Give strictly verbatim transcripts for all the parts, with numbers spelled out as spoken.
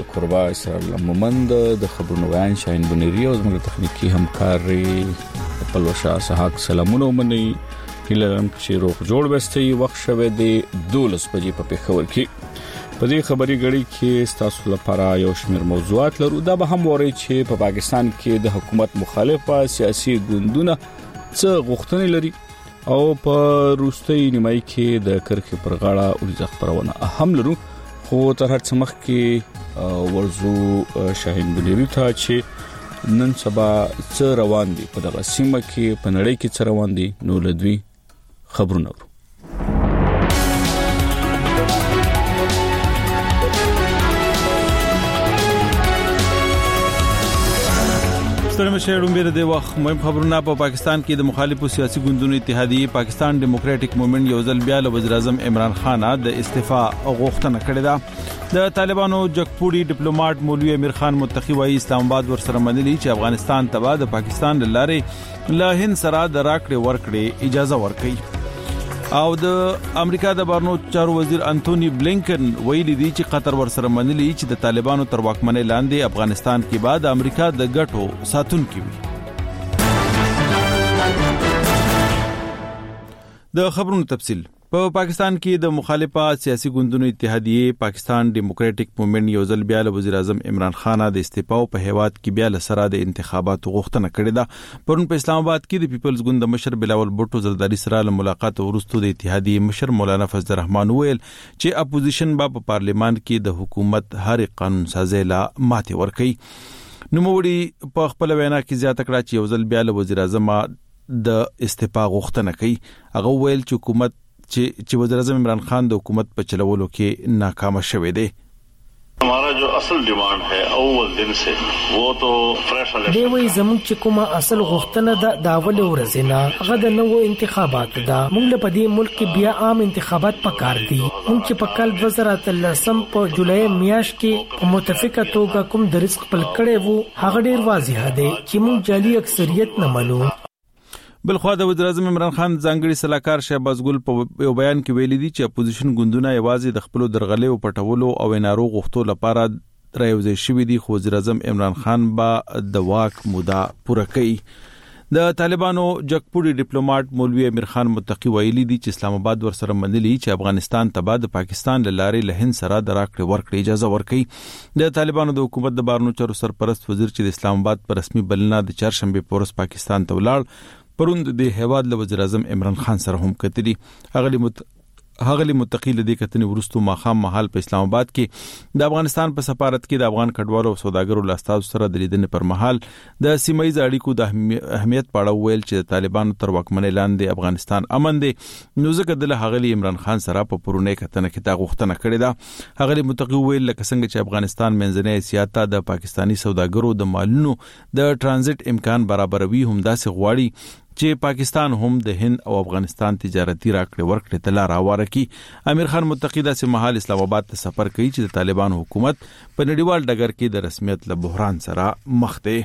قربا اسرائیل مومند د خبرونو ویان شاهین بنيري او زموږ تخنیکی همکار پلوشا سحاق سلامونه مني هلم چې روغ جوړ وستي وخت شوه د دولس بجې په پیښور کې په دې خبري غړي کې تاسو لپاره یو شمېر موضوعات لرو دا به هم وری چې په پاکستان کې د حکومت مخالفه سیاسي ګوندونه څه غوښتنې لري او په روستي نیمای کې د کرخي پر غاړه اورځ خبرونه اهم لرو خو تر هر څه مخکې ورزو شاهین بنيري ته چې نن سبا څه روان دي په دغه سیمه کې په نړۍ کې څه روان دي نو لدوی خبرونه ورو ستړي مشرون بیر د وخت مهم خبرونه په پاکستان کې د مخالفو سیاسي ګوندونو اتحادیه پاکستان ډیموکراټک موومېنټ یو ځل بیا له وزیر اعظم عمران خان د استعفا غوښتنه کړې ده د طالبانو جګپوړي ډیپلوماټ مولوی امیر خان متقی وايي اسلام آباد ورسره منلي چې افغانستان ته د پاکستان لارې له هند سره د راکړې ورکړې اجازه ورکړي او د امریکا د بهرنیو چارو وزیر انټونی بلینکن ویلي دی چې قطر ورسره منلي چې د طالبانو تر واکمنۍ لاندې افغانستان کې بعد امریکا د ګټو ساتونکي وي د خبرونو تفصیل په پاکستان کې د مخالفه سیاسي ګوندونو اتحادیه پاکستان ډیموکراټک موومېنټ یو ځل بیا له وزیر اعظم عمران خان د استعفا په هیواد کې بیا له سره د انتخاباتو غوښتنه کړې ده پرون په اسلام آباد کې د پیپلز ګوند مشر بلاول بوټو زرداری سره له ملاقات وروسته د اتحادیه مشر مولانا فضل الرحمن ویل چې اپوزیشن با په پارلیمان کې د حکومت هر قانون سازي لا ماته ورکړي نوموړي په خپل وینا کې زیاته کړه چې یو ځل بیا له وزیر اعظم د استعفا غوښتنه کوي هغه ویل چې حکومت چې چې وزیر اعظم عمران خان د حکومت په چلولو کې ناکام شوه دی हमारा जो असल डिमांड है اول दिन से वो तो फ्रेश इलेक्शन دی وی زموږ چې کومه اصل غوښتنه ده د اول ورځې نه هغه د نوو انتخابات ده موږ په دې ملک کې بیا عام انتخابات پکار دي موږ چې په کال دوه زره اتلسم په جولای میاشت کې په متفقه توګه کوم د رزق خپل کړي وو هغه ډیر واضح دی چې موږ جعلي اکثریت نه منو بلخوا د وزیر اعظم عمران خان ځانګړي صلاحکار شهباز ګل په یو بیان کې ویلي دي چې اپوزیشن ګوندونه یوازې د خپل درغلې او پټولو او نارو غوښتو لپاره رايوځي شوې دي خو وزیر اعظم عمران خان با د واک موده پوره کوي د طالبانو جګپوړي ډیپلوماټ مولوی امیر خان متقی ویلي دي چې اسلام آباد ورسره منلي چې افغانستان ته بعد پاکستان لارې له هند سره د راکړې ورکړې اجازه ورکړي د طالبانو د حکومت د بهرنیو چارو سرپرست وزیر چې د اسلام آباد پر رسمي بلنه د چهارشنبه پورس پاکستان ته ولاړ پروند د هواد له وزیر اعظم عمران خان سره هم کتلی هغه مت هغه متقیل دي کتنې ورستو ماخام محل په اسلام آباد کې د افغانستان په سفارت کې د افغان کډوالو او سوداګرو لاستاو سره د لیدنې پر مهال د سیمایي اړیکو د اهمیت په اړه ویل چې طالبانو تر واکمنۍ لاندې افغانستان امن دی نو ځکه د هغه عمران خان سره په پرونه کتنه کې دا غوښتنه کړې ده هغه متقی ویل لکه څنګه چې افغانستان منځنۍ اسیا د پاکستانی سوداګرو د مالونو د ترانزیت امکان برابروي هم داسې غواړي چې پاکستان هم د هند او افغانستان تجارتي راکړې ورکړې ته لار هواره کړي امیر خان متقی د سمحال اسلام آباد ته سفر کوي چې د طالبانو حکومت په نړیوال ډګر کې د رسمیت له بحران سره مخ دی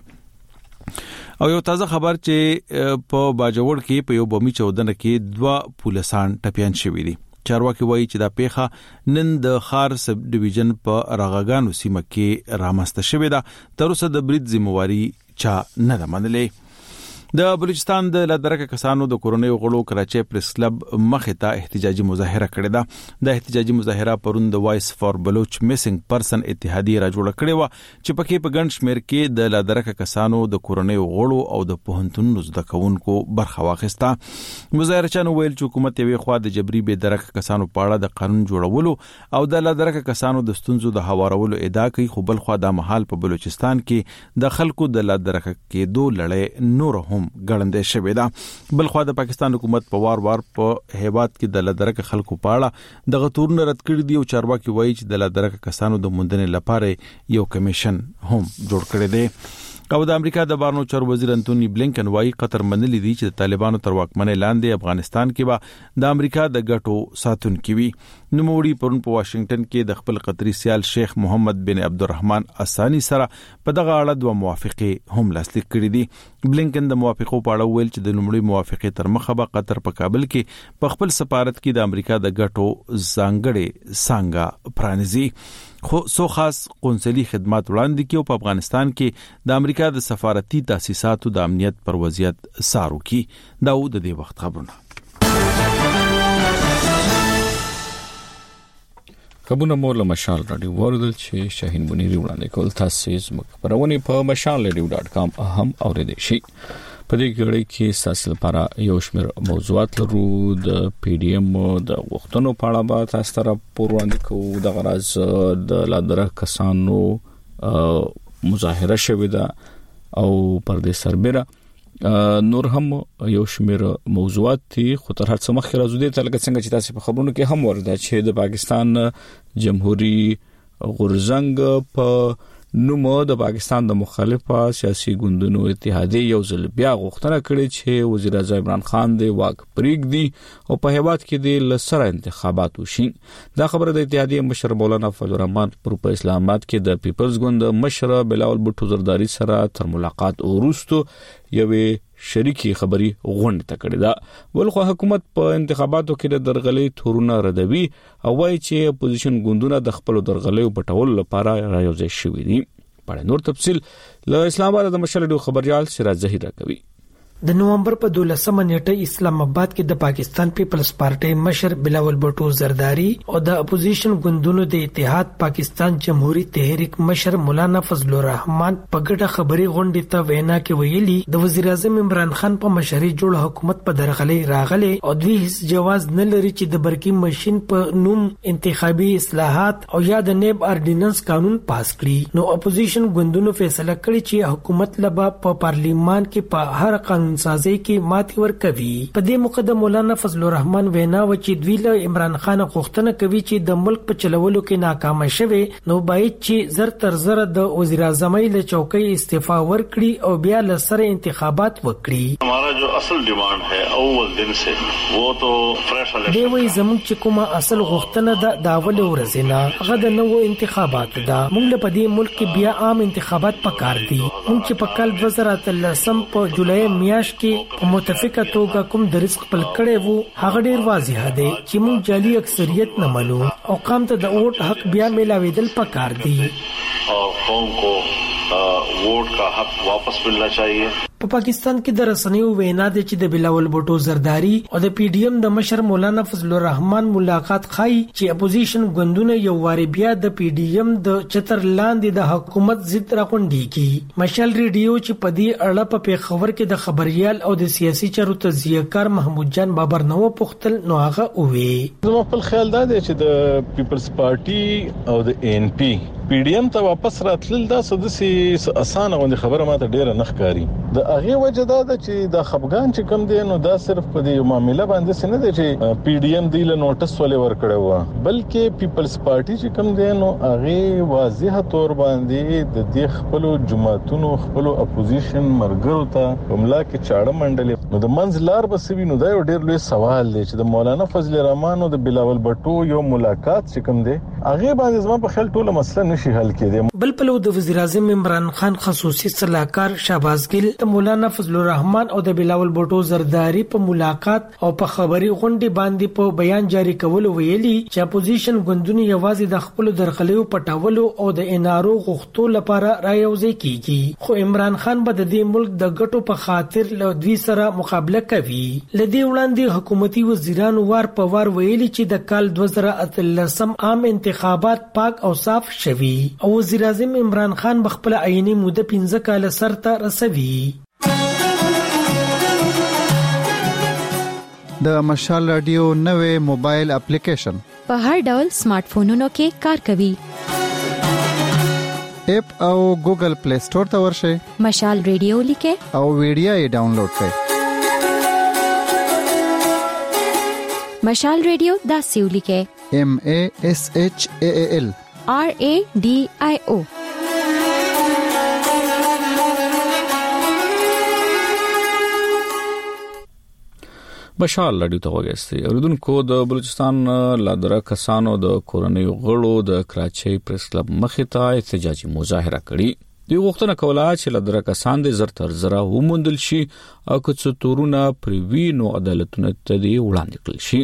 او یو تازه خبر چې په باجوړ کې په یو بومي چودنه کې دوا پولیسان ټپيان شوي دي چارواکي وایي چې دا پیښه نن د خار سب ډیویژن په راغاګانو سیمه کې رامسته شوې ده تر اوسه د برید ذمہواری چا نه ده منلې د بلوچستان د لادرکه کسانو د کورونې غړو کراچي پریس کلب مخه ته احتجاجي مظاهره کړې ده د احتجاجي مظاهره پرون د وایس فار بلوچ میسنګ پرسن اتحادیه را جوړ کړې و چې پکې په ګڼ شمېر کې د لادرکه کسانو د کورونې غړو او د پوهنتون زده کوونکو برخه واخیسته مظاهرچانو ویل چې حکومت یې خو د جبري به درکه کسانو په اړه د قانون جوړولو او د لادرکه کسانو د ستونزو د هوارولو ادعا کوي خو بل خو د محل په بلوچستان کې د خلکو د لادرکه کې دوه لړۍ نور هم ګړندې شوې ده بل خو د پاکستان حکومت په وار وار په هیواد کې د لادرکه خلکو په اړه د غتورن رد کړی دی او چارواکي وایي چې د لادرکه کسانو د موندنې لپاره یو کمیشن هم جوړ کړی دی او د امریکا د بهرنیو چارو وزیر انټونی بلینکن وايي قطر منلي دي چې د طالبانو تر واکمنۍ لاندې افغانستان کې به د امریکا د ګټو ساتونکي وي نوموړي پرون په واشنگټن کې د خپل قطري سیال شیخ محمد بن عبدالرحمن اسانی سره په دغه اړه دوه موافقه هم لاسلیک کړې دي بلینکن د موافقو په اړه ویل چې د لومړي موافقه تر مخه به قطر په کابل کې په خپل سفارت کې د امریکا د ګټو ځانګړي څنګه پرانیزي خو سو خاص قونسلي خدمات وړاندې کیو په افغانستان کې د امریکا د سفارتي تاسیساتو د امنیت پر وضعیت سارو کی داود د دې وخت خبرونه خبرونه مول مشال رادیو ورغل چې شاهین بنيري وړاندې کول تاسو زموږ خبرونه په مشال رادیو ډاټ کام هم اوریدئ شئ. په دې غړي کې تاسو لپاره یو شمېر موضوعات لرو د پی ډی ایم د وختونو په اړه به تاسو ته وړاندې کوو. د غرض د لادره کسانو مظاهره شوې ده او پر دې سربېره نور هم یو شمېر موضوعات دي خو تر هر څه مخکې راځو دې ته لکه څنګه چې تاسو په خبرونو کې هم ورده چې د پاکستان جمهوریت غورځنګ په نومو د پاکستان د مخالفه سیاسي ګوندونو اتحادیه یو ځل بیا غوښتنه کړې چې وزیر اعظم عمران خان د واک پرېږدي او په هیواد کې د لسره انتخابات وشي. دا خبره د اتحادیه مشر مولانا فضل الرحمن پر په اسلام آباد کې د پیپلز ګوند مشر بلاول بوټو زرداری سره تر ملاقات وروسته یوې شریکی خبري غونډه تکړه ده. ولخوا حکومت په انتخاباتو کې د درغلي تورونه ردوي او وايي چې اپوزیشن ګوندونه د خپل درغلي پټول لپاره رايوځي شوي دي. په نور تفصيل له اسلام آباد د مشرډو خبريال سراج ظهیر کوي. د نومبر په دولسمه نیټه اسلام آباد کې د پاکستان پیپلز پارټي مشر بلاول بوټو زرداری او د اپوزیشن ګوندونو د اتحاد پاکستان جمهوریت تحریک مشر مولانا فضل الرحمن په ګډه خبري غونډه ته وینا کې ویلي د وزیر اعظم عمران خان په مشرۍ جوړ حکومت په درغلي راغلي او دوی هیڅ جواز نه لري چې د برقي ماشين په نوم انتخابي اصلاحات او یا د نیب اردیننس قانون پاس کړي. نو اپوزیشن ګوندونو فیصله کړی چې حکومت لبا په پارلیمان کې په هر قانون سازي کې ماتي ورکوي. په دې مقدم مولانا فضل الرحمن وینا و چې دوی له عمران خان غوښتنه کوي چې د ملک په چلولو کې ناکام شوي نو باید چې زر تر زر د وزیر اعظم له چوکۍ استعفا ورکړي او بیا له سره انتخابات وکړي. हमारा जो असल डिमांड है اول दिन से वो तो fresh election دی وی زموږ چې کومه اصل غوښتنه ده د اول ورځې نه هغه د نوو انتخابات ده. موږ په دې ملک کې بیا عام انتخابات پکار دي. موږ چې په کال دوه زره اتلسم په جولای میاشت کې په متفقه توګه کوم د رزق پل کړي وو هغه ډیر واضح دی چې موږ جعلي اکثریت نه منو او قوم ته د ووټ حق بیا ملاویدل پکار دي او قوم کو ووټ کا حق واپس ملنا چاہیے. په پاکستان کې د رسنیو وینا دي چې د بلاول بوټو زرداری او د پی ډی ایم د مشر مولانا فضل الرحمن ملاقات خای چې اپوزیشن ګوندونه یو واری بیا د پی ډی ایم د چتر لاندې د حکومت ضد راغونډي کی. مشال ریډیو چې په دې اړه په پیښور کې د خبريال او د سیاسي چارو تجزیه‌کار محمود جان بابر نو پختل نو هغه وی زما خپل خیال دا دی چې د پیپلز پارټي او د ان پی پی ډی ایم ته واپس راتلل دا سدسي اسانه غونډه خبره ماته ډیره نخکاری. د هغه وجه دا ده چې د خپګان چې کم دی نو دا صرف په دې معاملې باندې سن دی چې پی ډی ایم دی له نوټس ولې ورکړی و بلکې پیپلز پارټي چې کم دی نو هغه واضح تور باندې د دې خپل جماعتونو خپل اپوزیشن مرګرو ته وملا کې چاړه منډلې نو د منځ لار بسوي نو دا یو ډیر لوی سوال دی چې د مولانا فضل الرحمن او د بلاول بټو یو ملاقات چې کم دی هغه باندې زما په خیال ټوله مسله نشي حل کېدی. بل په لور د وزیر اعظم عمران خان خصوصي صلاحکار شهباز ګل د مولانا فضل الرحمن او د بلاول بوټو زرداری په ملاقات او په خبري غونډه باندې په بیان جاری کول ویلي چې اپوزیشن ګوندونه یوازې د خپل درغلیو پټولو او د انارو غوښتو لپاره رايوځي کیږي خو عمران خان به د دې ملک د ګټو په خاطر له دوی سره مقابله کوي. لدی وړاندې حکومتي وزیرانو وار په وار ویلي چې د کال دوه زره اتلسم عام انتخابات پاک او صاف شوي او وزیر اعظم عمران خان بخپل عیني موده پنځه کال سرته رسوي. د مشال رادیو نوې موبایل اپلیکیشن په هر ډول سمارټ فونونو کې کار کوي. اپ او ګوګل پلی سٹور ته ورشئ. مشال رادیو لیکه او ویډیو یې ډاونلوډ کړئ. مشال رادیو دا سیو لیکه M A S H A A L R A D I O. بشال لډیو ته وګورئ. اوریدونکو د بلوچستان لادره کسانو د کورنۍ غړو د کراچۍ پریس کلب مخې ته احتجاجي مظاهره کړې. دوی غوښتنه کوله چې لادره کسان د زر تر زره وموندل شي او که څه تورونه پریوي نو عدالتونه ته دی وړاندې کړل شي.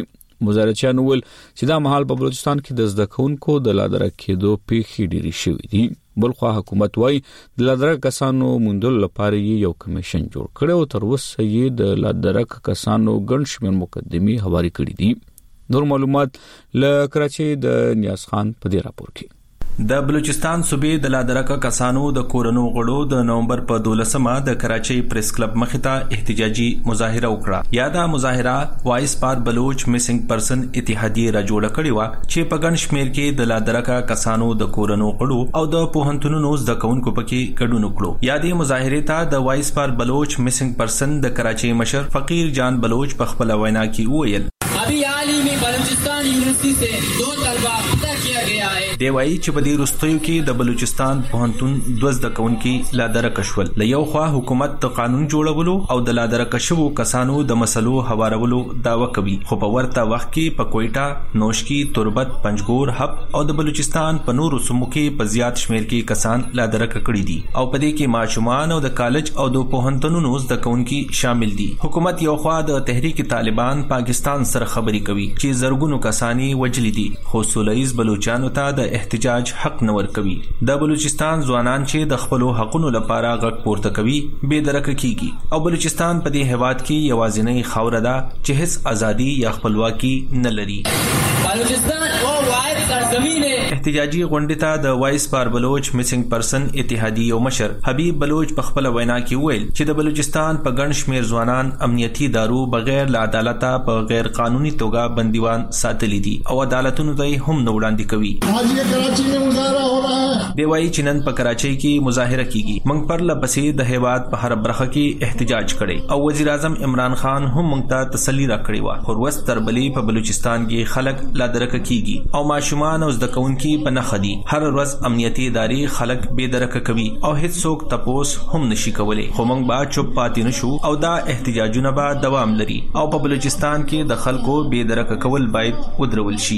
مظاهرچیان ول چې دا مهال په بلوچستان کې د زده کوونکو د لادرک کېدو پیښې ډېرې شوې دي. بلخو حکومت وايي د لادرک کسانو موندلو لپاره یو کمیشن جوړ کړی او تر اوسه یې د لادرک کسانو ګڼ شمېر مقدمې هواري کړې دي. نور معلومات له کراچۍ د نیاز خان په دې راپور کې. د بلوچستان صوبې د لادرک کسانو د کورونو غړو د نومبر په دولسمه د کراچۍ پریس کلب مخې ته احتجاجي مظاهره وکړه. یا دا مظاهره وایس پار بلوچ میسنګ پرسن اتحادیه را جوړه کړې و چې په ګڼ شمېر کې د لادرک کسانو د کورونو غړو او د پوهنتونونو زده کوونکو پکې ګډون وکړو. یا دې مظاهره ته د وایس پار بلوچ میسنګ پرسن د کراچۍ مشر فقیر جان بلوچ په خپل وینا کې وویل ابھی حال ہی میں بلوچستان یونیورسٹی سے دو طلبہ قتل کیا گیا ہے. دی وایي چې په دې وروستیو کې د بلوچستان پوهنتون دوه زده کوونکي لادرک شول. له یو خوا حکومت د قانون جوړولو او د لادرک شوو کسانو د مسلو هوارولو دعوه کوي، خو په ورته وخت کې په کوئټه، نوشکی، تربت، پنجګور، حب او د بلوچستان په نورو سیمو کې په زیات شمېر کې کسان لادرک کړي دي او په دې کې ماشومان او د کالج او د پوهنتونونو زده کوونکي شامل دي. حکومت یو خوا د تحریک طالبان پاکستان سره خبري کوي چې زرګونو کسانی وجلی دي، خو سولهییز بلوچستانو ته د احتجاج حق نه ورکوي. د بلوچستان ځوانان چې د خپلو حقونو لپاره غږ پورته کوي بې درکه کیږي او بلوچستان په دې هیواد کې یوازینی خاوره ده چې هیڅ ازادي یا خپلواکي نه لري. بلوچستان او واحد سرزمین ہے. احتجاجي غونډې ته د وایس پار بلوچ میسنګ پرسن اتحادیه مشر حبیب بلوچ په خپل وینا کې وویل چې د بلوچستان په ګڼ شمېر ځوانان امنیتي دارو بغیر له عدالته په غیر قانوني توګه بندیوان ساتلي دي او عدالتونو ته هم نه وړاندې کوي. دی وایي چې نن په کراچۍ کې مظاهره کیږي. موږ پر لپسې د هیواد په هر برخه کې احتجاج کړي او وزیر اعظم عمران خان هم موږ ته تسلی راکړې و. خو ورځ تر بلې په بلوچستان کې خلک لادرک کیږي او ماشومان او زده کوونکي په نښه دي. هر ورځ امنیتي ادارې خلک بې درکه کوي او هیڅوک تپوس هم نشي کولی. خو موږ به چوپ پاتې نشو او دا احتجاجونه به دوام لري او په بلوچستان کې د خلکو بې درکه کول باید ودرول شي.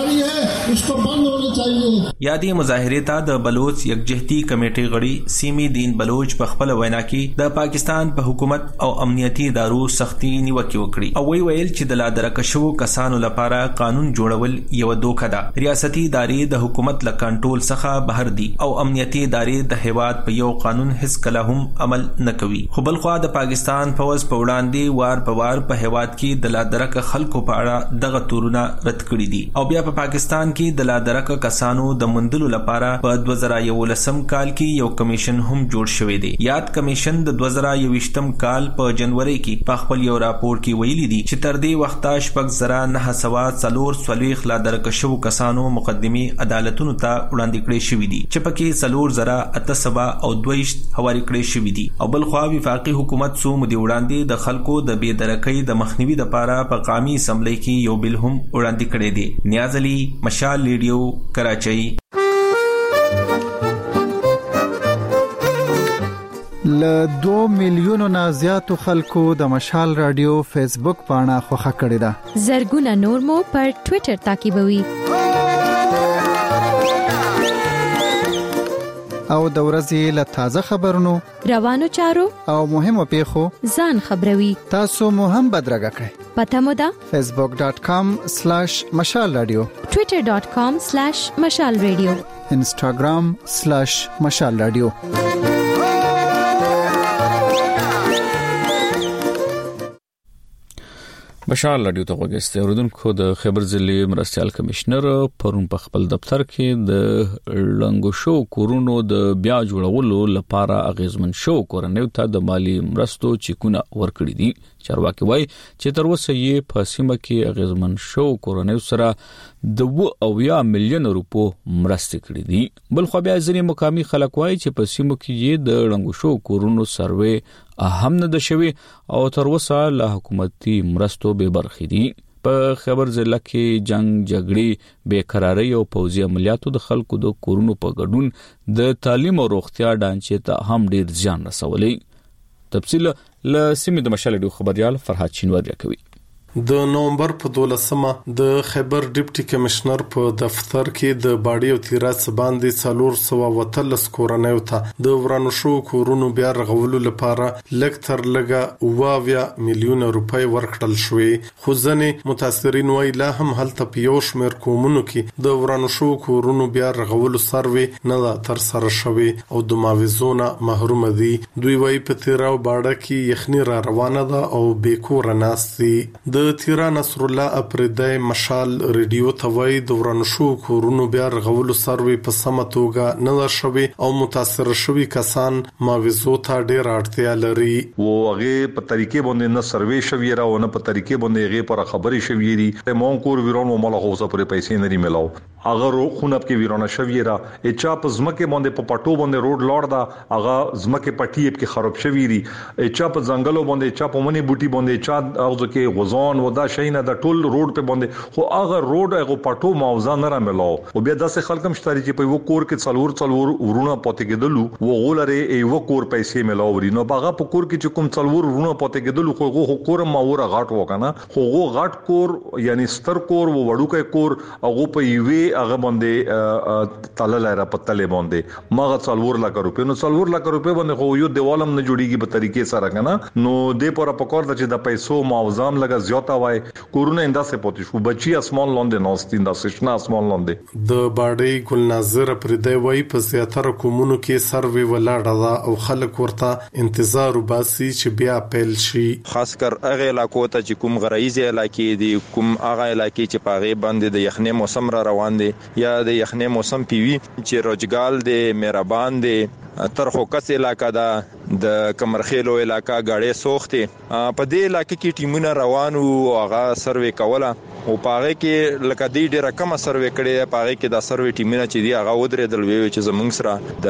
یادې مظاهرې ته د بلوچ یکجهتي کمیټې غړي سیمی دین بلوچ په خپل وینا کې د پاکستان په حکومت او امنیتي ادارو سختي نیوکه وکړي او وی ویل چې د لادرک شوو کسانو لپاره قانون جوړول یو دوکه ده. ریاستي ادارې د حکومت له کنټرول څخه بهر دي او امنیتي ادارې د هیواد په یو قانون هیڅ کله هم عمل نه کوي. خو بلخوا د پاکستان فوج په وړاندې وار په وار په هیواد کې د لادرک خلکو په اړه دغه تورونه رد کړي دي او بیا په پاکستان کې د لادرک کسانو د مندلو لپاره په دوه زره یولسم کال کې یو کمیشن هم جوړ شوی دی. یاد کمیشن د دوه زره یوویشتم کال په جنوري کې په خپل یو راپور کې ویلي دي چې تر دې وخته شپږ زره نه سوه څلور څلوېښت لادرک شوو کسانو مقدمې عدالتونو ته وړاندې کړې شوې دي چې پکې څلور زره اته سوه او دوه ویشت هواري کړې شوې دي. او بلخوا وفاقي حکومت څو مودې وړاندې د خلکو د بې درکۍ د مخنیوي لپاره په قومي اسمبلی کې یو بل هم وړاندې کړی دی. نیاز علي، مشال ریډیو، کراچۍ. ل دوه میلیونو نه زیاتو خلکو د مشال رادیو فیسبوک پاڼه خوښه کړې ده. زرګونه نور مو پر ټوئیټر تعقیبوي. او د ورځې له تازه خبرونو، روانو چارو او مهمو پیښو ځان خبروي. تاسو مو هم بدرګه کړئ. پته مو ده فیسبوک ډاٹ کام سلیش مشال رادیو، ټوئیټر ډاٹ کام سلیش مشال رادیو، انسټاګرام سلیش مشال رادیو. مشال رادیو ته وګورئ. اوردونکو د خبر ضلع مرستيال کمشنر پرون په خپل دفتر کې د لنګو شو کورونو د بیا جوړولو لپاره اغیزمن شو کورنیو ته د مالی مرستو چیکونه ورکړي دي. چارواکي وایي چې تر اوسه یې په سیمه کې اغیزمن شو کورنیو سره د و اویا میلیون روپو مرستې کړې دي. بل خو بیا ځینې مقامي خلک وایي چې په سیمه کې یې د لنګو شو کورونو سروې اهم نه ده شوی او تر اوسه له حکومتي مرستو به برخې دي. په خبر ضلع کې جنگ جګړې بیقراری او پوځي عملیاتو د خلکو د کورونو په ګډون د تعلیم او روغتیا ډانچې ته هم ډیر ځان رسولي. تفصیل له سیمې د مشال ډیو خبريال فرحات شینواری کوي. د نومبر په دولسمه د خیبر ډیپټي کمشنر په دفتر کې د باډي او تیرات باندې څلور سوه وتلس کورنیو ته د ورانو شو کورونو بیا رغولو لپاره لږ تر لږه اووه میلیونه روپۍ ورکړل شوې، خو ځینې متاثرین وایي لا هم هلته په یو شمېر قومونو کې د ورانو شو کورونو بیا رغولو سروې نه ده ترسره شوې او د معاوضو نه محروم دي. دوی وایي په تیرا او باډه کې یخني را روانه ده او بې کوره ناست دي. د تیرا نصر الله اپریدی مشال ریډیو ته وایي د ورانو شو کورونو بیا رغولو سروې په سمه توګه نه ده شوې او متاثر شوي کسان معاوضو ته ډېره اړتیا لري. و هغه په طریقې باندې نه سروې شوی را او نه په طریقې باندې هغه پر خبرې شوی دي. مون کور ویرون مله خوسه پر پیسې نه ملاو هغه رو خونب کې ویرونه شوی را اچا په زمکه باندې په پټو باندې روډ لوړ دا هغه زمکه پټي کې خراب شوی دي. اچا په ځنګلو باندې اچا په منی بوټي باندې اچا او ځکه غزون و دا شینه د ټول روډ په باندې خو هغه روډ هغه پټو موضوع نه را ملاو او بیا داسې خلکم شتاري چې په یو کور کې څلور څلور ورونه پاتې کېدلو و غولره یو کور پیسې ملاوري نو باغه په کور کې چې کوم څلور ورونه پاتې کېدلو خو هغه کور ماوره غاټ وکنه خو هغه غاټ کور یعنی ستر کور و وړوکې کور هغه په یوې هغه باندې تلل را پتلې باندې ماغه څلور لک روپې نو څلور لک روپې باندې خو یو دیوالم نه جوړیږي په طریقې سره کنه نو دې پر پکور د چې د پیسو معاوضام لګا زیاته وای کورونه انداسه پاتې شو بچي اسمان لاندې نوستین د سشنا اسمان لاندې. د باډي ګل ناظر پردی وای په زیاتره کومونو کې سروي ولاړه ده او خلک ورته انتظار وباسي چې بیا پیل شي، خاص کر هغه علاقو ته چې کوم غرایزي علاقې دي کوم هغه علاقې چې پاغه باندې د یخنۍ موسم را روان دي یا د یخنۍ موسم پیوي چې روجګال دي مهربان دي ترخو کس علاقہ دا د کمرخیلو علاقہ غاړې سوخته په دې علاقې کې ټیمونه روانو هغه سروې کوله او پاره کې لکه دې ډیره کم سروې کړي پاره کې دا سروې ټیمونه چې دی هغه ودرېدل وی چې زمونږ سره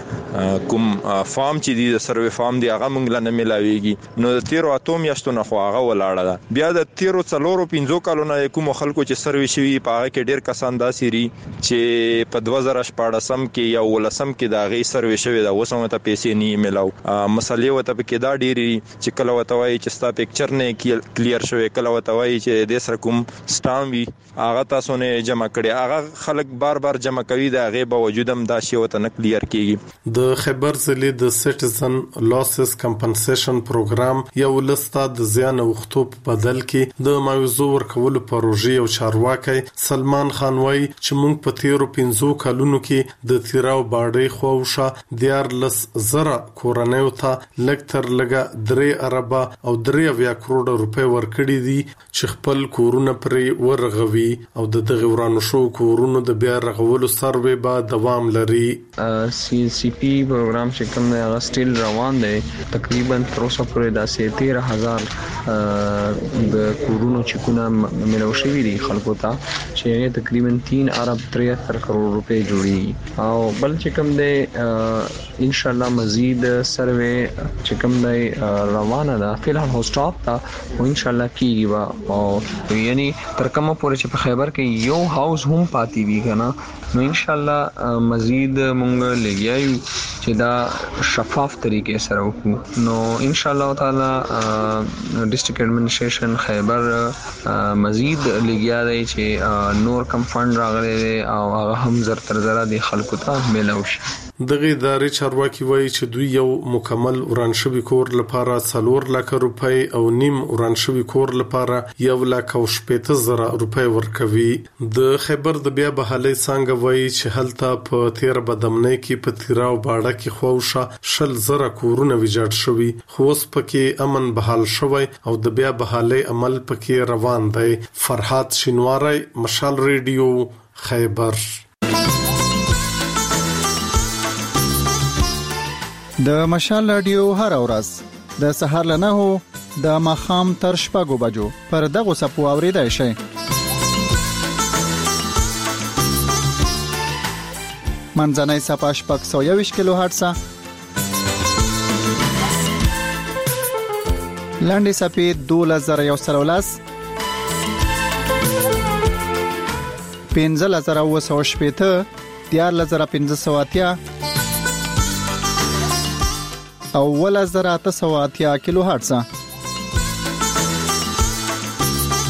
د کوم فارم چې دی د سروې فارم دی هغه مونږ لا نه ملاويږي نو د تیرو اتوم یاشتو نه خو هغه ولاړه ده. بیا د تیرو څلورو پنځو کالو نه کوم خلکو چې سروې شوی پاره کې ډیر کسان داسي ری چې په دوه زره شپږ سم کې یا ولسم کې دا غي سروې شوی دا وسمه ته پیسې نه ملاو مسلې وته په کې دا ډيري چې کله وته وای چې ستا پکچر نه کلیر شوی کله وته وای چې د سر کوم سټام وی هغه تاسو نه جمع کړي هغه خلک بار بار جمع کوي دا غي باوجودم دا شی وته نه کلیر کیږي. د خبر ضلع د سټیزن لاسز کمپنسیشن پروګرام یو لسته د زیان وختو په بدل کې د معاوضو ورکولو پروژې او چارواکي سلمان خان وای چې موږ په تیرو پنځو کلونو کې د تیراو باډي خوښه دیار لس زره کورنیو ته لږ تر لږه درې اربه او درې اویا کروڑه روپۍ ورکړي دي چې خپل کورونه پرې ورغوي او د دغه ورانو شو کورونو د بیا رغولو سروې به دوام لري. سی سی پی پروګرام چې کوم دی هغه سټیل روان دی تقریبا تر اوسه پورې د تیرہ هزار د کورونو چې کونه ملو شوی دي خلکو ته چې تقریبا تین ارب تریہتر کروڑ روپۍ جوړي او بل چې کوم دی ان شاء الله مزید سروې چې کوم دی روانه ده فلحال هو سټاپ تا او ان شاء الله کیږي او یعنی تر کومه پورې چې په خیبر کې یو هاوس هم پاتې وی کنه نو ان شاء الله مزید مونږ لګیایو چې دا شفاف طریقې سره وکړو نو ان شاء الله تعالی ډیسټریکټ ایڈمنسټریشن خیبر مزید لګیا دی چې نور کم فند راغلي دی او هغه هم زر تر زره د خلکو ته ملو شي. دغه ادارې چارواکي وایي چې دوی یو مکمل وران شوی کور لپاره څلور لک روپۍ او نیم وران شوی کور لپاره یو لک او شپږ زره روپۍ ورکوي. د خیبر د بیا بحالي څنګه وایي چې هلته په تیر بدمنۍ کې په تیراو باډه کې خوښه شل زره کورونه ویجاړ شوی خو اوس پکې امن بحال شوی او د بیا بحالي عمل پکې روان دی. فرحات شینواری مشال ریډیو خیبر. د مشال رادیو هر ورځ د سهار له نهو د ماخام تر شپږو بجو پر دغه سپو اوریدای شي. منځنۍ صفه شپږ سوه یوویشت کیلو هرتز، لاندې صفه دولس زره یو سل ولس، پنځه زره اوه سوه شپېته، دیارلس زره پنځه سوه اتیا او ولس زره اته سوه اتیا کیلو هرتز.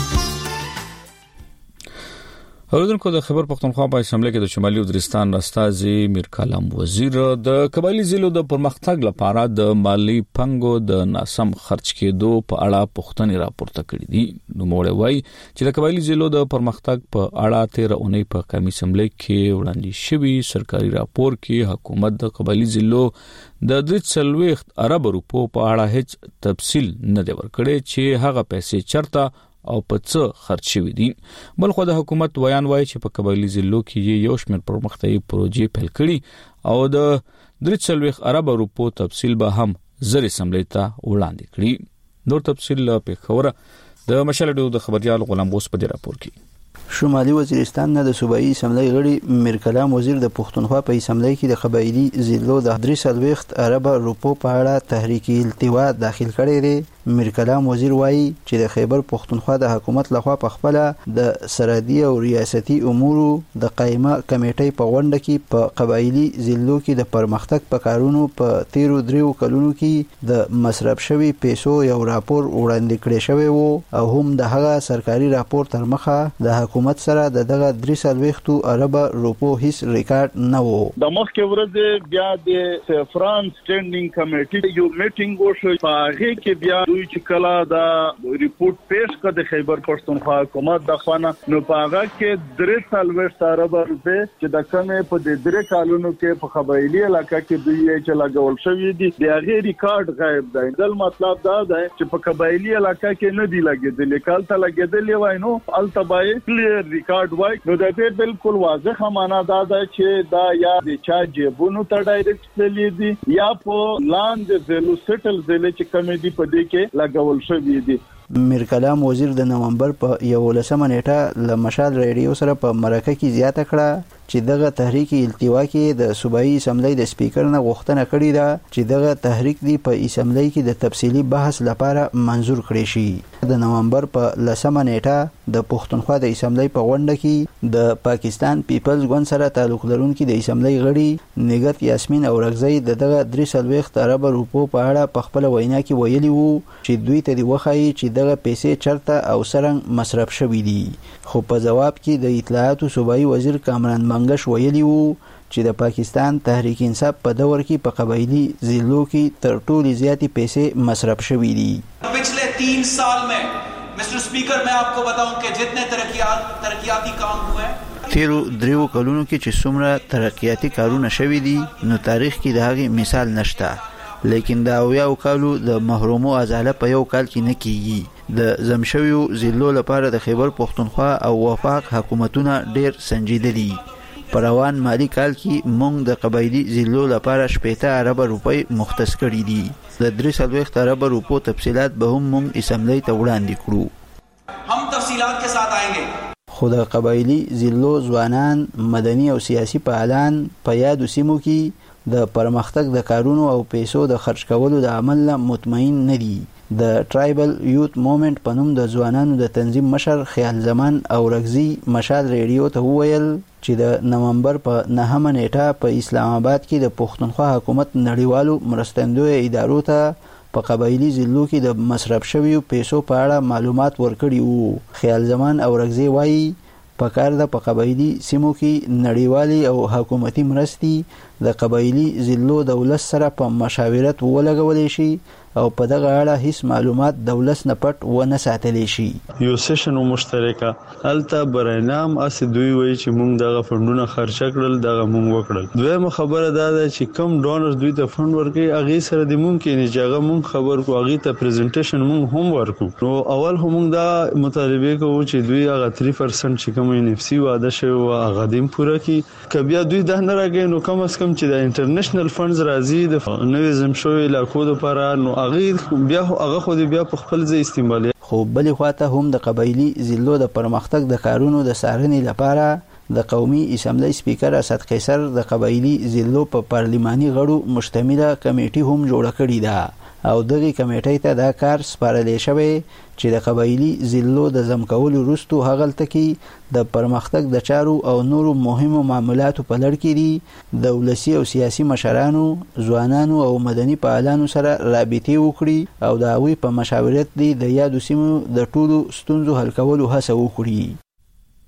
اوریدونکو د خبر پښتونخوا په اسمبلی کې د شمالي وزیرستان استاذي میر کلام وزیر د قبایلی ضلعو د پرمختګ لپاره د مالی پنګو د ناسم خرج کېدو په اړه پوښتنې راپورته کړې دي. نو موږ وایي چې د قبایلی ضلعو د پرمختګ په اړه تیر اونۍ په قومي اسمبلی کې وړاندې شوی سرکاري راپور کې حکومت د قبایلی ضلعو د درې څلوېښت ارب روپو په اړه هیڅ تفصیل نه دی ورکړی چې هغه پیسې چرته او په څه خرج شوی دي. بلخو د حکومت ویان وایي چې په قبایلی ضلعو کې یو شمېر پرمختیایي پروژې پیل کړي او د درې څلوېښت ارب روپو تفصیل به هم زر اسمبلی ته وړاندې کړي. نور تفصیل په خبره د مشال ډیو د خبريال غلام غوس په دې راپور کې. شمالي وزیرستان نه د صوبایي اسمبلی غړي میر کلام وزیر د پښتونخوا په اسمبلی کې د قبایلی ضلعو د درې څلوېښت ارب روپو په اړه تحریک التوا داخل کړی دی. میر کلام وزیر وایي چې د خیبر پښتونخوا د حکومت لخوا په خپل د سرحدي او ریاستي امورو د قائمه کمیټې په غونډه کې په قبایلی ضلعو کې د پرمختګ په کارونو په تیرو دریو کلونو کې د مصرف شوی پیسو یو راپور وړاندې کړی شوی وو او هم د هغه سرکاري راپور تر مخه د حکومت سره د دغه درې څلوېښت ارب روپو هیڅ ریکارډ نه وو. د مخکې ورځ بیا د سفران سټینډینګ کمیټې یو میټینګ وشو په هغه کې بیا چې کلا دا ریپورت پیش کړ د خیبر پښتونخوا حکومت د خوانه نو په هغه کې درې څلوېښت ارب روپے چې د کمې په د درې کالونو کې په قبایلی علاقې کې دوی چې لګول شوی دي د هغه ریکارډ غایب دی. دل مطلب دا دی چې په قبایلی علاقې کې نه دی لګیدل کال ته لګیدل وای نو التبای کلیر ریکارډ وای نو د دې بالکل واضح معنا دا ده چې دا یا د چا جیبونو ته ډایرکټ تللی دي یا په لاندې زلو سټل زله چې کمې دي په دې کې لګول شوی دي. میر کلام وزیر د نومبر په یولسمه نیټه له مشال ریډیو سره په مرکه کې زیاته کړه چې دغه تحریک التوا کې د صوبایي اسمبلی د سپیکر نه غوښتنه کړې ده چې دغه تحریک دی په اسمبلی کې د تفصیلی بحث لپاره منظور کړي شي. د نومبر په لسمه نیټه د پښتونخوا د اسمبلی په غونډه کې د پاکستان پیپلز ګوند سره تعلق لرونکي د اسمبلی غړي نګت یاسمین اورغزی د دغه درې څلوېښت ارب روپو په اړه په خپل وینا کې ویلي وو چې دوی ته دی وخایي چې دغه پیسې چرته او سرنګ مصرف شوي دي. خو په جواب کې د اطلاعاتو صوبایي وزیر کامران منګش ویلي وو چې د پاکستان تحریک انصاف په دور کې په قبایلی ضلعو کې تر ټولو زیاتې پیسې مصرف شوي دي. पिछले तीन साल में मिस्टर स्पीकर मैं आपको बताऊं कि जितने तरक्कियात तरक्कियाती काम हुए تیرو دریو کلونو کې چې څومره ترقیاتي کارونه شوي دي نو تاریخ کې د هغې مثال نشته. لیکن دا اویاو کالو د محرومو ازاله په یو کال کې نه کیږي. د زمشویو ضلعو لپاره د خیبر پښتونخوا او وفاق حکومتونه ډیر سنجیده دي. په روان مالی کال کې موږ د قبایلی ضلعو لپاره شپېته ارب روپۍ مختص کړي دي. د درې څلوېښت ارب روپو تفصیلات به هم موږ اسمبلی ته وړاندې کړو. هم تفصیلات کے ساتھ آئیں گے. خو د قبایلی ضلعو ځوانان مدني او سیاسي فعالان په یادو سیمو کې د پرمختګ د کارونو او پیسو د خرج کولو د عمل نه مطمئن نه دي. د ټرایبل یوت موومنت په نوم د ځوانانو د تنظیم مشر خیال زمان او رغزی مشال ریډیو ته وویل چې د نومبر په نهمه نیټه په اسلام آباد کې د پښتونخوا حکومت نړیوالو مرستندوی ادارو ته په قبایلی ضلعو کې د مصرف شویو پیسو په اړه معلومات ورکړي وو. خیال زمان او رغزی وایي په کار د په قبایلی سیمو کې نړیوالي او حکومتي مرستې د قبایلی ضلعو دولت سره په مشاورت ولګولې شي او په دغه اړه هیڅ معلومات دولت نه پټ و نه ساتلی شي. یو سیشن مشترکه الته برنامه اس دوی وی چې موږ دغه فندونه خرچ کړل دغه موږ وکړل. دویمه خبره دا ده چې کم ډونر دوی ته فند ورکړي هغه سره د ممکن چې هغه موږ خبر کو هغه ته پریزنټیشن موږ هم ورکو. نو اول هم دا مطالبه کوو چې دوی هغه تین پرسنټ چې کوم ان اف سی واده شوی او هغه دیم پوره کی کبیا دوی د نه راګي نو کم اس کم چې د انټرنیشنل فندز راځي د نویزم شوی علاقو لپاره نو هغه بیا هغه خو بیا په خپل ځای استعمالي. خو بلې خواته هم د قبایلی ضلعو د پرمختګ د کارونو د څارنې لپاره د قومي اسمبلی سپیکر اسد قیصر د قبایلی ضلعو په پارلماني غړو مشتمله کمیټه هم جوړه کړې ده او دغه کمیټې ته دا کار سپارل شوی چې د قبایلی ضلعو د زم کولو وروسته هغلته کې د پرمختګ د چارو او نورو مهمو معاملاتو په لړ کې دي د ولسی او سیاسي مشرانو ځوانانو او مدني فعالانو سره رابطې وکړي او د هغوی په مشاورت دي د یادو سیمو د ټولو ستونزو حل کولو هڅه وکړي.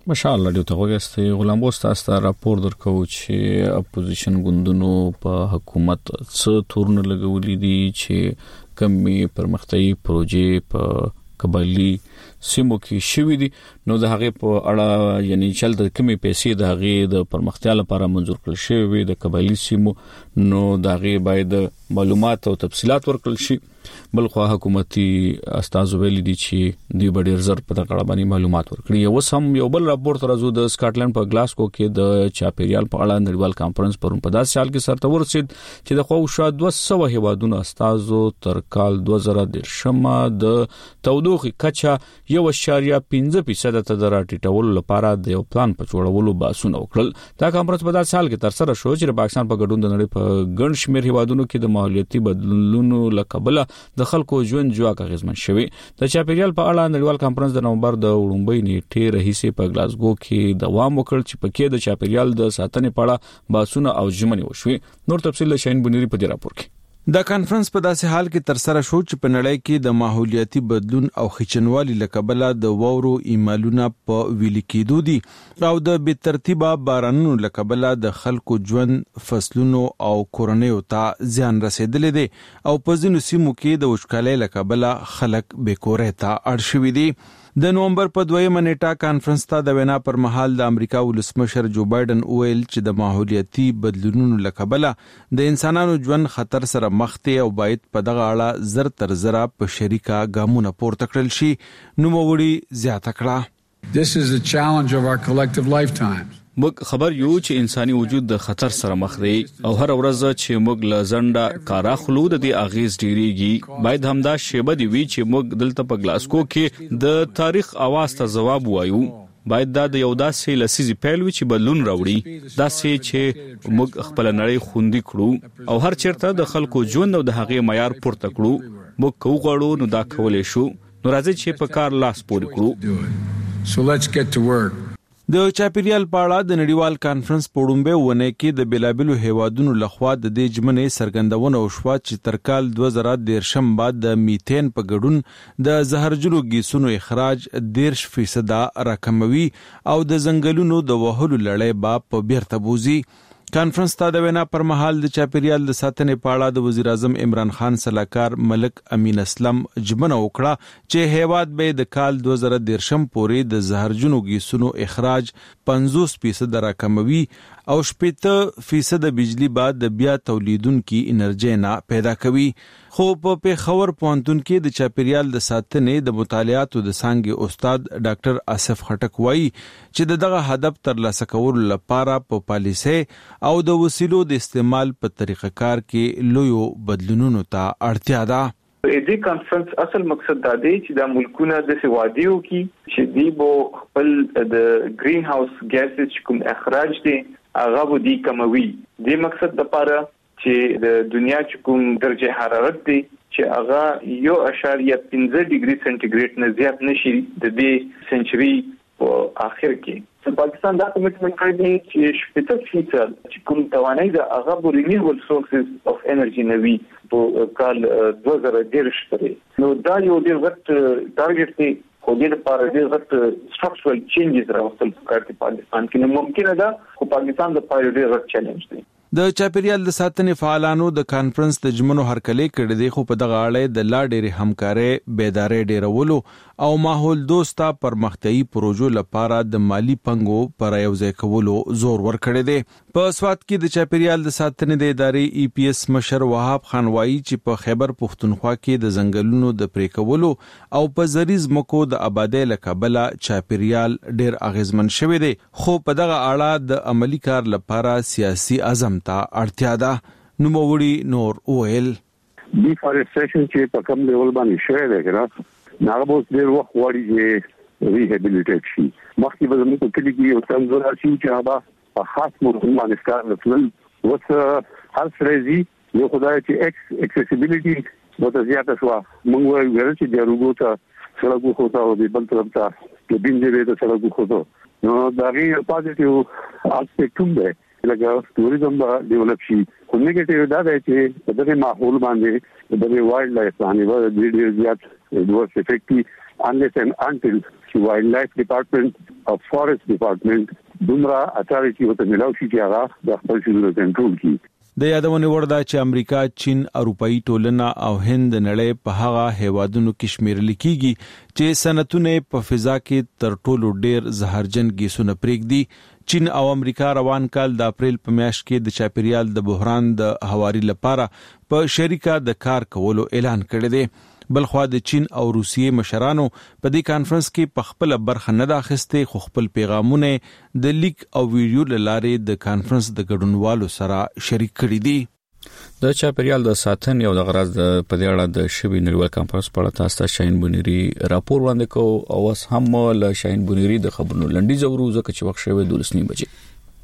ماشاءالله ډیو ته وګستې غلام ګوستا راپور درکو چې اپوزیشن ګوندونو په حکومت څه تورن لګولې دي چې کمی پرمختیايي پروژې په قبایلی سیمو کې شوې دي نو د هغه په اړه یعنی چل د کمی پیسې د هغه د پرمختیا لپاره منظور کړل شوی د قبایلی سیمو نو د هغه باید معلومات او تفصيلات ورکړل شي بلخو حکومتي استاذ ویل دي چې دی ډېر زر په دغه باندې معلومات ورکړي یو سم یو بل راپور تر ازو د سکاټلند په گلاسکو کې د چاپیریال په اړه نړیوال کانفرنس پرون په داس سال کې سرته ورسید چې د خو شاید دوه سوه هیوادونو استاذو تر کال دوه زره شمه د تودوخي کچا یو اشاریه پنځه فیصد ته دراټیټول لپاره د یو پلان په جوړولو باسونه وکړل دا کانفرنس په داس سال کې تر سره شو چې پاکستان په ګډون د نړۍ په ګڼ شمېر هیوادونو کې د ماحولیاتي بدلونونو لکبله د خلکو ژوند جواک اغیزمن شوی د چاپیریال په اړه نړیوال کانفرنس د نومبر د وړاندې نیټه رئیسې په گلاسگو کې دوام وکړ چې پکې د چاپیریال د ساتنې په اړه باسونه او ژمنې وشوي نور تفصیل شاین بنيري په دې راپور کې دا کانفرنس په داسې حال کې تر سره شو چې په نړۍ کې د ماحولیاتي بدلون او خچنوالي لکبله د وورو ایمالونه په ویل کېدو دي او د بې ترتیبه بارانونو لکبله د خلکو ژوند فصلونو او کورنیو ته زیان رسیدلې دي او په ځینو سیمو کې د وچکالۍ لکبله خلک بیکورې ته اړ شوي دي د نومبر په دویمه نیټه کانفرنس ته د وینا پر مهال د امریکا ولسمشر جو بایدن ویل چې د ماحولیاتي بدلونونو لکبله د انسانانو ژوند خطر سره مخ دي او باید په دغه اړه زر تر زر په شریکه ګامونه پورته کړل شي نو موړي زیاته کړه This is the challenge of our collective lifetimes موږ خبر یو چې انساني وجود د خطر سره مخ دی او هر ورځ چې موږ لزنده کارا خلود دي اغیز ډیریږي باید همدا شیبه دی وی چې موږ دلته په گلاسکو کې د تاریخ اواز ته جواب وایو باید دا د یو داسې لسیزي پیل وی چې بدلون راوړي داسې چې موږ خپل نړۍ خوندي کړو او هر چیرته د خلکو ژوند او د هغې معیار پورته کړو موږ کوغړو نو دا کولای شو نو راځي چې په کار لاس پورې کړو So let's get to work د چاپیریال په اړه د نړیوال کانفرنس په وړاندې ونه کې د بلابلو هیوادونو لخوا د دې جمنې سرګندونه او شوا چې تر کال دوه زره شم بعد د میثین په ګډون د زهرجنو ګیسونو اخراج دېرش فیصد راکموي او د ځنګلونو د وهلو لړۍ با په بیرته بوزي کانفرنس ته د وینا پر مهال د چاپیریال د ساتنې په اړه د وزیر اعظم عمران خان صلاحکار ملک امین اسلم جمنه وکړه چې هیواد به د کال دوه زره شم پورې د زهرجنو ګیسونو اخراج پنځوس فیصد راکموي او شپږ فیصد بجلی بعد د بیا تولیدونکو انرژي نه پیدا کوي خو په پیښور پوهنتون کې د چاپیریال د ساتنې د مطالعاتو د څانګې استاد ډاکټر آصف خټک وایي چې دغه هدف ترلاسه کولو لپاره په پالیسي او د وسیلو د استعمال په طریقه کار کې لوی بدلونونو ته اړتیا ده دې کانفرنس اصل مقصد دا دی چې د ملکونو د سوادیو کې چې دی بو خپل د گرین هاوس ګیسز کوم اخراج دي هغه به دي کموي د مقصد لپاره چې د دنیا چې کوم درجه حرارت دی چې هغه یو اشاریه پنځه ډیګري سنټیګریډ نه زیات نشي د دې سنچري په اخر کې پاکستان دا کمیټمنټ کړی دی چې شپږ فیصد چې کوم توانایي د هغه په رینیوبل سورسز اف انرژي نوي په کال دوه زره دېرش پورې نو دا یو ډېر غټ ټارګټ دی خو دې لپاره ډېر غټ سټرکچرل چینجز راوستل پکار دي پاکستان کې نو ممکنه ده خو پاکستان د پاره ډېر غټ چیلنج دی د چاپیریال د ساتنې فعالانو د کانفرنس د جمنو هرکلې کړې دي خو په دغه اړه د لا ډېرې همکارۍ بیدارۍ ډېرولو او ماحول دوسته پرمختیايي پروژو لپاره د مالی پنګو پر یوځای کولو زور ورکړی دی په سوات کې د چاپیریال د ساتنې د ادارې ای پی ایس مشر وهاب خان وایي چې په خیبر پښتونخوا کې د ځنګلونو د پریکولو او په زریز مکو د آبادی لکبله چاپیریال ډېر اغیزمن شوی دی خو په دغه اړه د عملی کار لپاره سیاسي عزم ته اړتیا ده نو موړي نور اویل ډیفارستریشن چې په کوم لیول باندې شوی دی ګره ناغه به ډېر وخت وړي چې ریهابیلیټیټ شي مخکې به زموږ په کلی کې یو څنګه راشي چې هغه په خاص موضوع باندې کار وکړي اوس هر سرزي یو خدای چې ایکس اکسیسیبিলিټي وته زیاته شو موږ وایو چې د روغو ته سره خو ته او د بل طرف ته د بینځري ته سره خو ته نو دا غي پازیټیو اسپیکټ دی لکه ټوریزم به ډیولپ شي خو نیگیټیو دا دی چې په دغه ماحول باندې د وایلډ لایف باندې ډېر ډېر زیات ډیورس افیکټي unless and until چې وایلډ لایف ډپارټمنټ او فارست ډپارټمنټ دومره اتارټي وته ملاوي چې هغه د خپل شنو کنټرول کوي. د یادونه وړ ده چې امریکا، چین، اروپאי ټولنه او هند نړۍ په هغه هیوادونو کې شمیرل کیږي چې صنعتونه په فضا کې تر ټولو ډیر زهرجن ګیسونه پرېږدي. چین او امریکا روان کال د اپریل په میاشت کې د چاپیریال د بحران د هواري لپاره په شریکه د کار کولو اعلان کړی دی. بلخوا د چین او روسیې مشرانو په دې کانفرنس کې په خپل برخه نه داخسته خو خپل پیغامونه د لیک او ویډیو لاره د کانفرنس د ګډونوالو سره شریک کړي دي. د چاپیریال د ساتنې او د غرض د په دې اړه د شوی نړیوال کانفرنس په اړه تاسو شاهین بنيري راپور وړاندې کو او اوس هم له شاهین بنيري د خبرونو لنډي زورو ځکه چې وخت شوی دولس نیمه بجې.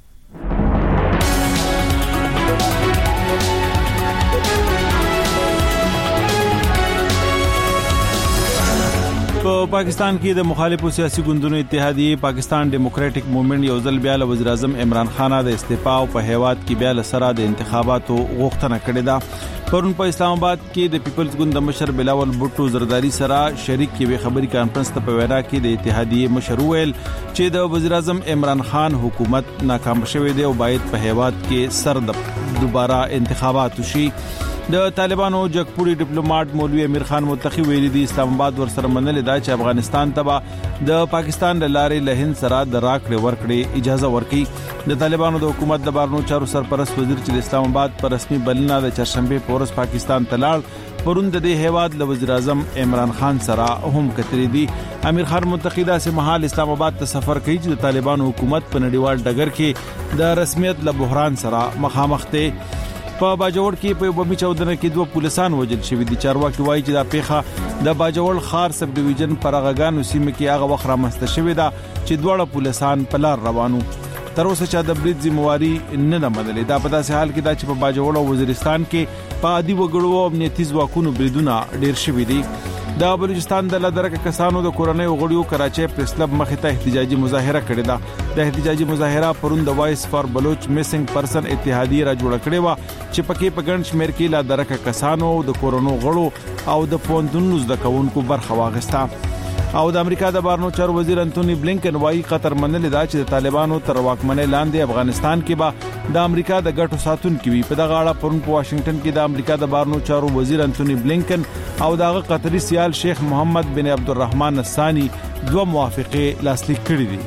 په پاکستان کې د مخالفو سیاسي ګوندونو اتحادیه پاکستان ډیموکراټک موومېنټ یو ځل بیا له وزیر اعظم عمران خان د استعفا او په هیواد کې بیا له سره د انتخاباتو غوښتنه کړې ده. پرون په اسلام آباد کې د پیپلز ګوند د مشر بلاول بوټو زرداری سره شریک کې خبري کانفرنس ته په وینا کې د اتحادیه مشر ویل چې د وزیر اعظم عمران خان حکومت ناکام شوه دی او باید په هیواد کې سر د دوباره انتخابات وشي. د طالبانو جګپوري ډیپلوماټ مولوی امیر خان متقی ویلي دی اسلام آباد ورسره منل دا چې افغانستان ته د پاکستان د لارې له هند سره د راکړې ورکړې اجازه ورکړي. د طالبانو د حکومت د بارنو چارو سرپرست وزیر چې د اسلام آباد پر رسمي بلنه د چهارشنبه پورس پاکستان ته لاړ پرون د دې هیواد له وزیر اعظم عمران خان سره هم کتري دي. امیر خان متقی دا سه محل اسلام آباد ته سفر کوي چې د طالبانو حکومت په نړیوال ډګر کې د رسمیت له بحران سره مخامخ دي. په باجوړ کې په بمی چودنه کې دوه پولیسان وژل شوی دي. چارواکي وایي چې دا پیښه د باجوړ خار سب ډیویژن پرغاګانو سیمه کې هغه وخت رامسته شوی دا چې دوه پولیسان په لار روانو. تر اوسه چې د برید ذمہواری نه ده منلې. دا په داسې حال کې دا چې په باجوړ او وزیرستان کې په عادي وګړو او امنیتي ځواکونو بریدونه ډیر شوي دي. د بلوچستان د لدرکه کسانو د کورنۍ غړیو کراچۍ پریس کلب مخې ته احتجاجي مظاهره کړې ده. د احتجاجي مظاهره پرون د وایس فار بلوچ میسنګ پرسن اتحادیه را جوړ کړې و چې پکې په ګڼ شمېر کې لدرکه کسانو د کورونو غړو او د پوهنتونونو زده کوونکو برخه واغسته. او د امریکا د بارنو چارو وزیر انټونی بلینکن وايي قطر منل دا چې د طالبانو تر واکمنۍ لاندې افغانستان کې به د امریکا د ګټو ساتونکو وي. په دغه اړه پرون په واشنگټن کې د امریکا د بارنو چارو وزیر انټونی بلینکن او دغه قطري سیال شیخ محمد بن عبدالرحمن الثاني دوه موافقه لاسلیک کړې دي.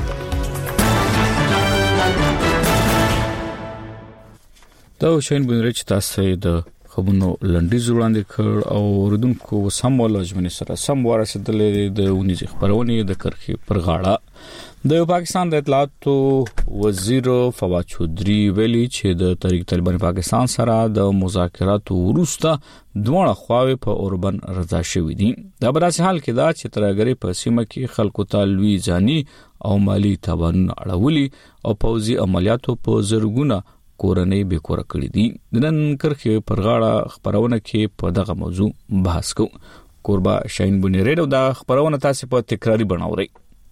دا شین بنرچ تاسو د خبرونو لنډیز وړاندې کړ او اوریدونکو سم ولجمن سره سم ورسېدلې د ونیز خبرونه د کرخي پر غاړه د پاکستان د اطلاعاتو وزیر فواد چودري ویلي چې د تحریک طالبان پاکستان سره د مذاکراتو وروسته دوه خواوې په اوربن رضا شوې دي. دا براسي حال کې دا چې ترګری په سیمه کې خلکو تعالی ځاني او مالی تاوان اړولي او پوځي عملیاتو په زرګونه کورنۍ به کور کړی دي. د نن کرخي پر غاړه خبرونه کې په دغه موضوع بحث کو. قربا شاهین بنيري دا خبرونه تاسو په تکراری بناوري.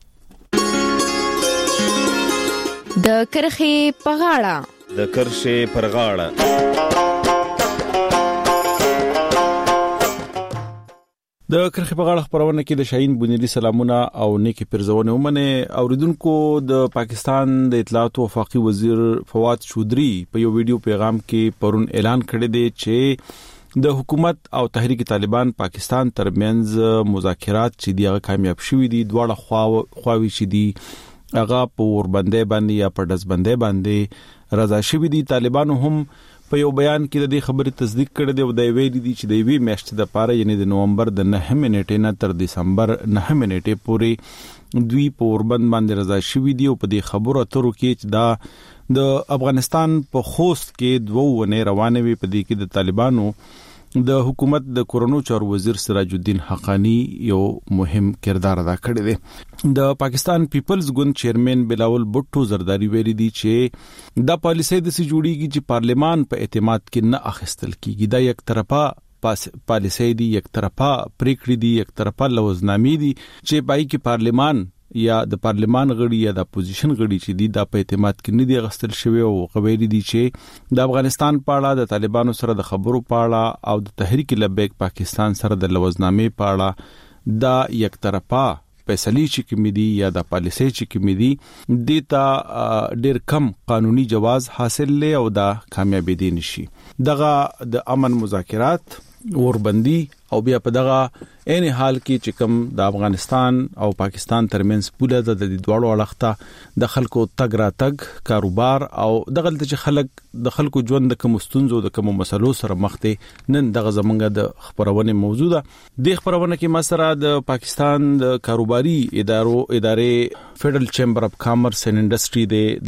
د کرخي په غاړه د کرخي پر غاړه د کرخي په غاړه خبرونه کې د شاهین بنيري سلامونه او نیکی پرزونه ومنه. اوریدونکو د پاکستان د اطلاعات او وفاقي وزیر فواد چودري په یو ویډیو پیغام کې پرون اعلان کړی دی چې د حکومت او تحریک طالبان پاکستان ترمنځ مذاکرات چې دیغه کامیاب شوي دي. دواړه خواوې چې دي هغه په وربندې باندې یا په دزبندې باندې رضا شوي دي. طالبانو هم په یو بیان کې د دې خبرې تصدیق کړی دی او د ویلي دي چې د وی میاشتې د پاره یعنی د نومبر د نه نیټې نه تر دسمبر نه نیټې پورې دوی په اوربند باندې رضا شوي دي. او په دې خبرو اترو کې چې دا د افغانستان په خوست کې دوه ونه روانه وي. په دې کې د طالبانو د حکومت د کورونو چارو وزیر سراج الدین حقانی یو مهم کردار ادا کړی دی. د پاکستان پیپلز ګوند چیرمن بلاول بوټو زرداری ویلي دی چې دا پالیسي د سي جوړیږي چې پارلیمان په اعتماد کې نه اخیستل کیږي. دا یک طرفه پالیسي دی، یک طرفه پریکړې دي، یک طرفه لوزنامې دي چې پای کې پارلیمان یا د پارلیمان غړي یا د اپوزیشن غړي چې دي د په اعتماد کې نه دي غستل شوی او غوېری دي چې د افغانستان په اړه د طالبانو سره د خبرو په اړه او د تحریک لبیک پاکستان سره د لوزنامې په اړه دا یک طرفه فیصلې چې کوم دي یا د پالیسي چې کوم دي دیتا ډېر کم قانوني جواز حاصل لې او دا کامیابی دي نشي. دغه د امن مذاکرات وربندي او بیا په دغه عین حال کې چې کوم د افغانستان او پاکستان ترمنځ پوله د دوړو اړخته د خلکو تګ را تګ کاروبار او دغه چې خلک د خلکو ژوند د کوم ستونزو د کوم مسلو سره مخ دي نن دغه زمونږ د خبرونه موجوده د خبرونه کې مسره د پاکستان د کاروباري ادارو ادارې فدرل چیمبر اف کامرس اینڈ انډستری د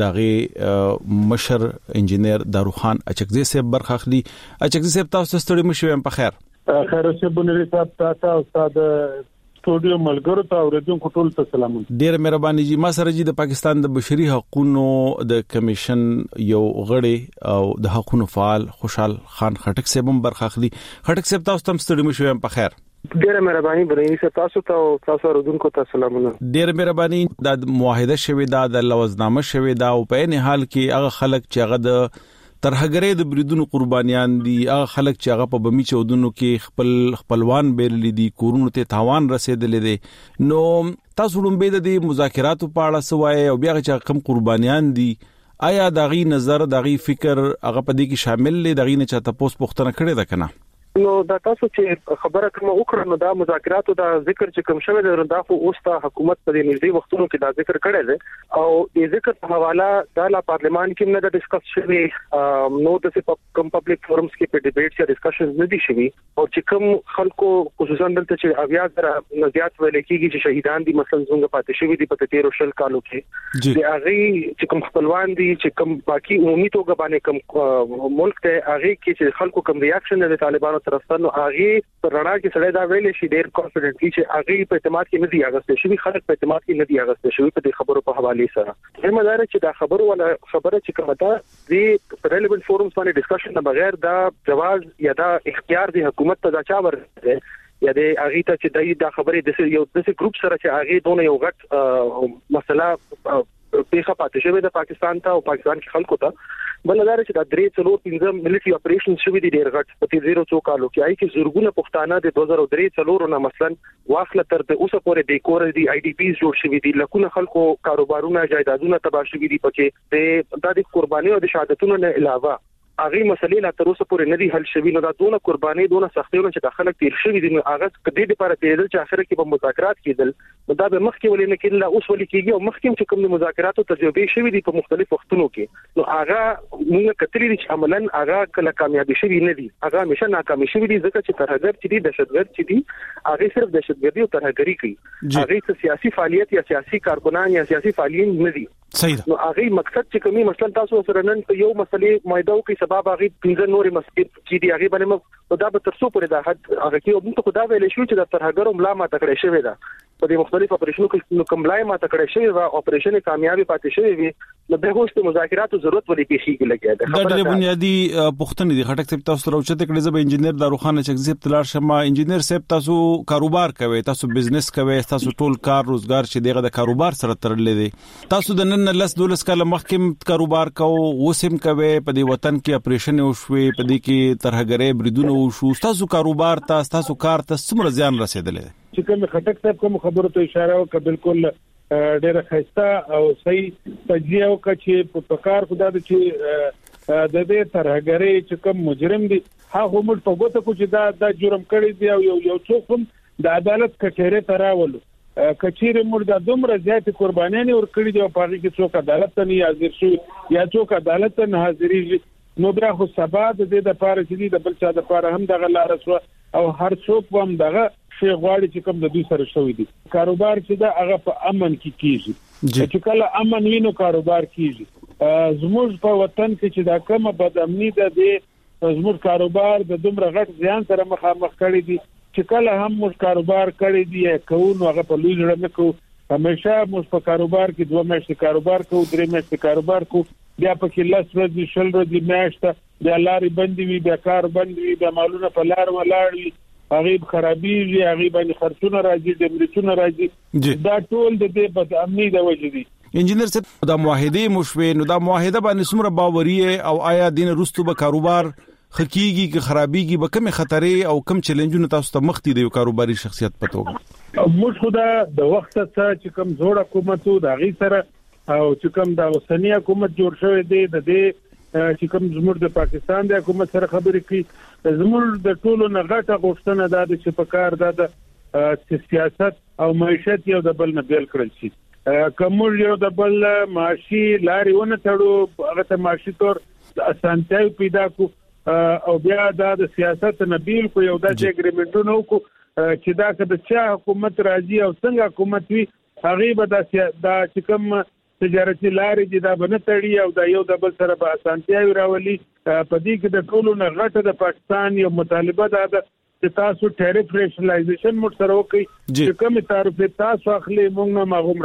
دغه مشر انجینیر داروخان اچکزی صاحب برخه اخلي. اچکزی صاحب تاسو ستړي مشو په خیر. خیر اوسه بنری صاحب تاسو استاد سټوډیو ملګرو ته اوریدونکو ټول ته سلام. ډیر مهرباني جی. ما سره جی د پاکستان د بشري حقوقو د کمیشن یو غړي او د حقوقو فعال خوشحال خان خټک صاحب هم برخه اخلي. خټک صاحب تاسو تم ستړي مشو په خیر. ډیر مهرباني بنری صاحب تاسو ته او تاسو اوریدونکو ته سلامونه. ډیر مهرباني. د معاهده شوی دا د لوزنامه شوی دا او په نه حال کې هغه خلک چې هغه د ترهګرې د بریدونو قربانيان دي هغه خلک چې هغه په بمی چودونو کې خپل خپلوان بیرلې دي کورونو ته تاوان رسیدلې دي نو تاسو لومبه د مذاکراتو په اړه سوای او بیا چې کم قربانيان دي آیا دغه نظر دغه فکر هغه په دې کې شامل لې دغه نه چاته پوس پختنه کړي ده کنه؟ نو دا تاسو چې خبره کوم وکړه نو دا مذاکراتو دا ذکر چې کوم شوی دی دا خو اوس ته حکومت په دې نږدې وختونو کې دا ذکر کړی دی او دې ذکر په حواله د لا پارلمان کې نه د ډیسکس شوی نو د کوم پبلک فورمز کې په ډیبیټس یا ډسکشنز نه دي شوی او چې کوم خلکو خصوصا دلته چې اویا سره نزيات ویل کېږي چې شهیدان دي مثلا څنګه پاتې شوی دي په تیرو شل کالو کې د هغه چې کوم خپلوان دي چې کوم باقي عمومي توګه باندې کوم ملک ته هغه کې چې خلکو کوم ریاکشن د طالبانو طرفانو هغه رڼا کې سړی دا ویل شي ډیر کانفیډنټلی چې هغه په اعتماد کې نه دی اغسته شوی خلک په اعتماد کې نه دی اغسته شوی په دې خبرو په حواله سره هم دا چې دا خبرو ولا خبره چې کومه ده د ریلیونت فورمز باندې ډسکشن نه بغیر دا جواز یا دا اختیار دی حکومت ته دا چا ورته یا د هغه ته چې دا خبره د یو د ګروپ سره چې هغه دونه یو غټ مسله پیښه پاتې شوی د پاکستان ته او پاکستان کې خلکو ته بلدار چې د درې څلور پنځه ملټري اپریشن شوی دي ډیر غټ په تیرو څو کالو کې آی کې زورګونه پښتانه د دوه زره درې څلور نه مثلا واخله تر د اوسه پورې د کور دي آی ډي پیز جوړ شوی دي لکونه خلکو کاروبارونه جایدادونه تباہ شوی دي پکې د د قرباني او د شهادتونو نه علاوه هغه مسلې لا تر اوسه پورې نه دي حل شوی نو دا دونه قرباني دونه سختیونه چې د خلک تیر شوی دي هغه کدي لپاره تیرل چې اخر کې په مذاکرات کېدل نو دا به مخکې ولې نه کېدل اوس ولې کېږي او مخکې چې کوم مذاکراتو تجربه شوی دي په مختلف وختونو کې نو هغه موږ کتلی دي چې عملاً هغه کله کامیابی شوی نه دي هغه همیشه ناکامي شوی دي ځکه چې ترهګر چې دي دهشتګرد چې دي هغه صرف دهشتګردي او ترهګري کوي هغه سیاسي فعالیت یا سیاسي کارکونان یا سیاسي فعالین نه دي صحیح نو هغه مقصد چې کومي مثلا تاسو سره نن په یو مسلې مایداو کې سبب هغه پنځه نورې مسلې چې دی هغه باندې مو دا به تر څو پورې دا حد هغه کې موږ ته دا ویل شو چې د ترهګرو ملا ما تکړه شوی دا په دې مختلف اپریشنونو کې کوملای ما تکړه شوی وا اپریشن کامیابی پاتې شوی وي نو به هوښته مذاکراتو ضرورت ولې پیښیږي لګیا ده دا ډېر بنیادی پوښتنې دي خټک صاحب تاسو راوچته کړي زب انجینیر داروخان چکزیب تلار شمه انجینیر صاحب تاسو کاروبار کوي تاسو بزنس کوي تاسو ټول کار روزګار چې دغه د کاروبار سره تړلې دي تاسو د نن لس دولس کاله مخکې کاروبار کوو وسم کوي په دې وطن کې اپریشن وشوي په دې کې ترهګرې بریدونه وشو تاسو کاروبار ته تاسو کار ته څومره زیان رسیدلې چې کوم خټک صاحب کوم خبرو ته اشاره وکړه بالکل ډېر ښایسته او صحیح تجزیه وکړه چې په پکار خدا د چې د دې ترهګرې چې کوم مجرم دي هغه موږ په ګوته کو چې دا د جرم کړی دی او یو یو څوک هم د عدالت کچېره تراولو کچېره موږ د دومره زیات قربانیان ور کړی دی او په هغه کې څوک عدالت ته نه حاضر شي یا څوک عدالت ته نه حاضرېږي نو بیا خو سبا د دې د پاره چې د بل چا د پاره هم دغه لار سو او هر څوک هم دغه شی غواړي چې کوم د دوی سره شوی دي کاروبار چې دا هغه په امن کې کیږي چې کله امن وینو کاروبار کیږي زموږ په وطن کې چې دا کومه بدامني ده د زموږ کاروبار د دومره غټ ځان سره مخامخ کړي دي چې کله هم موږ کاروبار کړی دی کوو هغه په لوی ځړ نه کوو همیشه موږ په کاروبار کې دوه میاشتې کاروبار کوو درې میاشتې کاروبار کوو بیا په کې لاس ورځې شل ورځې میاشته بیا لارې بندې وي بیا کار بند وي بیا مالونه په لار ولاړ وي هغه خرابېږي هغه باندې خرڅونه راځي د امریکونو راځي دا ټول د دې بد امني د وجې دي انجینیر صاحب دا معاهده مشوي نو دا معاهده باندې څومره باوري او آیا دین رستو به کاروبار خکېږي کې خرابېږي به کوم خطرې او کوم چیلنجونه تاسو ته مخ دي د کاروباري شخصیت پتوګه موږ خدا د وخت څخه چې کوم جوړ حکومت د غي سره او چې کوم د اوسنی حکومت جوړ شوی دی د دې چې کوم زموږ د پاکستان د حکومت سره خبرې کوي زموږ د ټولو نه غټه غوښتنه ده چې په کار ده د سیاست او معیشت یو د بل نه بیل کړل شي کوم یو د بل معاشي لاري ونه تړو هغه ته معاشي تور اسانتیاي پیدا کو او بیا د سیاست نه بیل کو یو د اګریمنټونو کو چې دا که د چا حکومت راځي او څنګه حکومت وي هغه به د چې کوم تجارتي لارې دي دا بنه تړي او دا یو د بل سره به اسانتیاوي راولي په دې کې د ټولو نه غټه د پاکستان یو مطالبه ده چې تاسو ټیرف ریشنلایزیشن مو سره وکړي چې کوم تعرف تاسو اخلي موږ نه ماغوم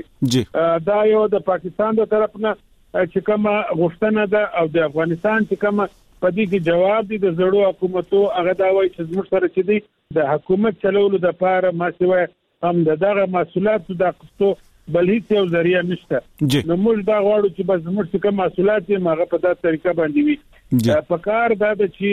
راوخلي دا یو د پاکستان د طرف نه چې کوم غوښتنه ده او د افغانستان چې کوم په دې کې جواب دي د زړو حکومتو هغه دا وایي چې زموږ سره چې دي د حکومت چلولو د پاره ما سوي هم دغه مسؤلیت د قصو بل هیڅ یو ذریعہ نشته نو موږ دا غواړو چې بس موږ کوم مسؤلیت یې ماغه په داسې طریقه باندې وي په کار دا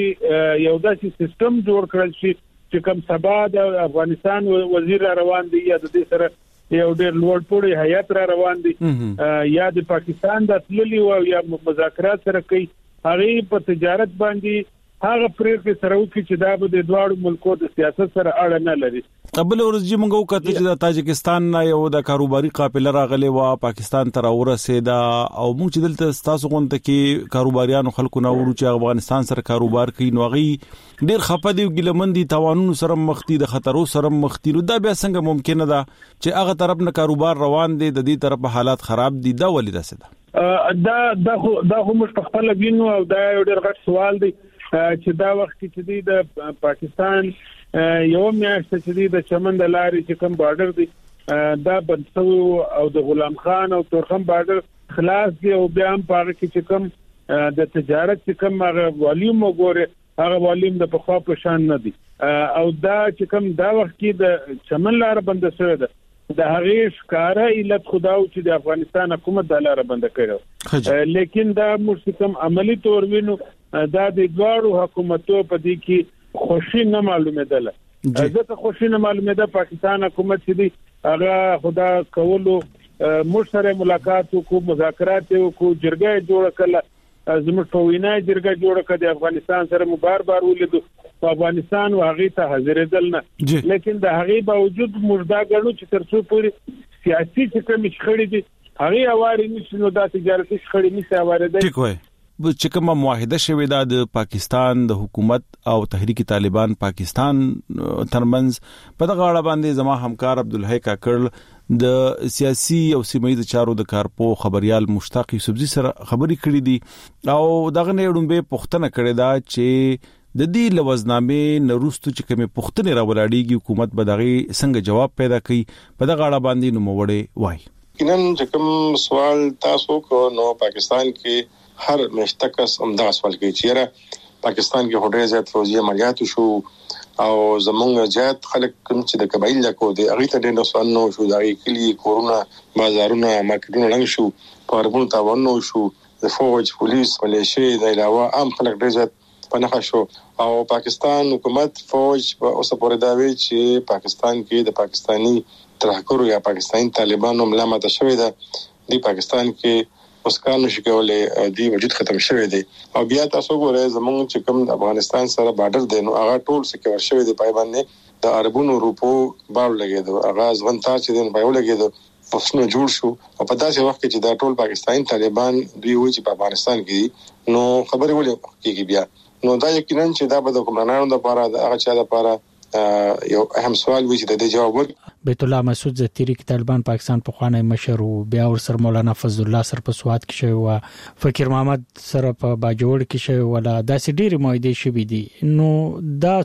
چې یو داسې سیستم جوړ کړل شي چې کوم سبا د افغانستان وزیر روان دی یا د دې سره یو ډېر لوړ پوړی هیئت را روان دي یا د پاکستان د تللی او یا مذاکرات سره کوي هغه په تجارت باندې هغه پریکړه سره وکړي چې دا به د دوه ملکو د سیاست سره اړه نه لري. قبل ورځ موږ وکړه چې د تاجکستان نه یو د کاروباري قافله راغلی و پاکستان ته راورسېدا او موږ چې دلته تاسو غونډه کې کاروباریانو خلکو نه ورو چې افغانستان سره کاروبار کوي نو غي ډیر خپه دي ګلمندي توانونو سره مختی د خطرو سره مختی نو دا بیا څنګه ممکن ده چې هغه طرف نه کاروبار روان دي د دې طرف حالات خراب دي دا ولې ده دا دا خو دا خو مش په خپل وینو او دا یو ډیر غټ سوال دی چې دا وخت کې چې د پاکستان یو میاشت چې د چمن د لارې چې کوم بارډر دی دا بنسو او د غلام خان او تورخم بارډر خلاص دی او بیا هم پاره کې چې کوم د تجارت چې کوم هغه والیوم وګوره هغه والیوم د په خوا په شان نه دی او دا چې کوم دا وخت کې د چمن لار بند شوی ده د هغه ښکارا علت خداو چې د افغانستان حکومت د لار بند کړو لیکن دا مستقیم عملی تور وینو دا د دوړو حکومتو په دې کې خوشي نه معلومه ده ځکه خوشي نه معلومه ده پاکستان حکومت چې دی هغه خدا کولو مشره ملاقات کو مذاکرات کو جرګه جوړ کړه زموږ په وینا جرګه جوړ کړه د افغانستان سره مو بار بار ولیدو په افغانستان واغې ته حاضر دل نه لیکن د هغه باوجود مردا غړو چې ترڅو پوری سیاسي څخه مشخړې دي هغه اواري نشو د تجارتي شخړې نشي اواره ده ټیک وای چې کومه معاهده شوې ده د پاکستان د حکومت او تحریک طالبان پاکستان ترمنځ په دغه اړه باندې زما همکار عبدالحی کاکړ د سیاسي او سیمایي چارو د کارپو خبريال مشتاق یوسفزي سره خبري کړې دي او دغه نه ډومبه پښتنه کړې ده چې د دې لوزنامې نروستو چې کومه پښتنه راولاړيږي حکومت به دغه څنګه جواب پیدا کوي په دغه اړه باندې نو موړې وای کینن چې کوم سوال تاسو کو نو پاکستان کې هر مشتکس امدا سوال کوي چې پاکستان کې هډه زیات فوجي عملیات شو او زمونږ زیات خلک کوم چې د قبایل لا کو دي هغه ته ډېر نقصان نو شو دغه کلی کورونا بازارونه مارکیټونه لنګ شو پاربون تاوانو شو د فوج پولیس ملیشي د علاوه عام خلک ډېر زیات پناه شو او پاکستان حکومت فوج په اوسه پورې دا وی چې پاکستان کې د پاکستانی ترهګرو یا پاکستانی طالبانو ملامت شوی ده دی پاکستان کې اوس کار نشي کولای دی وجود ختم شوی دی او بیا تاسو ګورئ زمونږ چې کوم افغانستان سره بارډر دی نو هغه ټول سکه ورشوی دی پای باندې د عربونو روپو بار لګیدو هغه ځوان تا چې دی په لګیدو فسنو جوړ شو او په داسې وخت کې چې دا ټول پاکستانی طالبان دوی وایي چې په افغانستان کې نو خبرې ولې کیږي بیا نو دا یقینا چې دا به د کومرانو لپاره د هغه چا لپاره یو اهم سوال وي چې د جواب ورکړي. بیت الله مسعود ز تحریک طالبان پاکستان په خوانه مشر او بیا ور سر مولانا فضل الله سر په سواد کې شوی او فقیر محمد سره په باجوړ کې شوی ولا داسې ډېری مایده شوی دي نو دا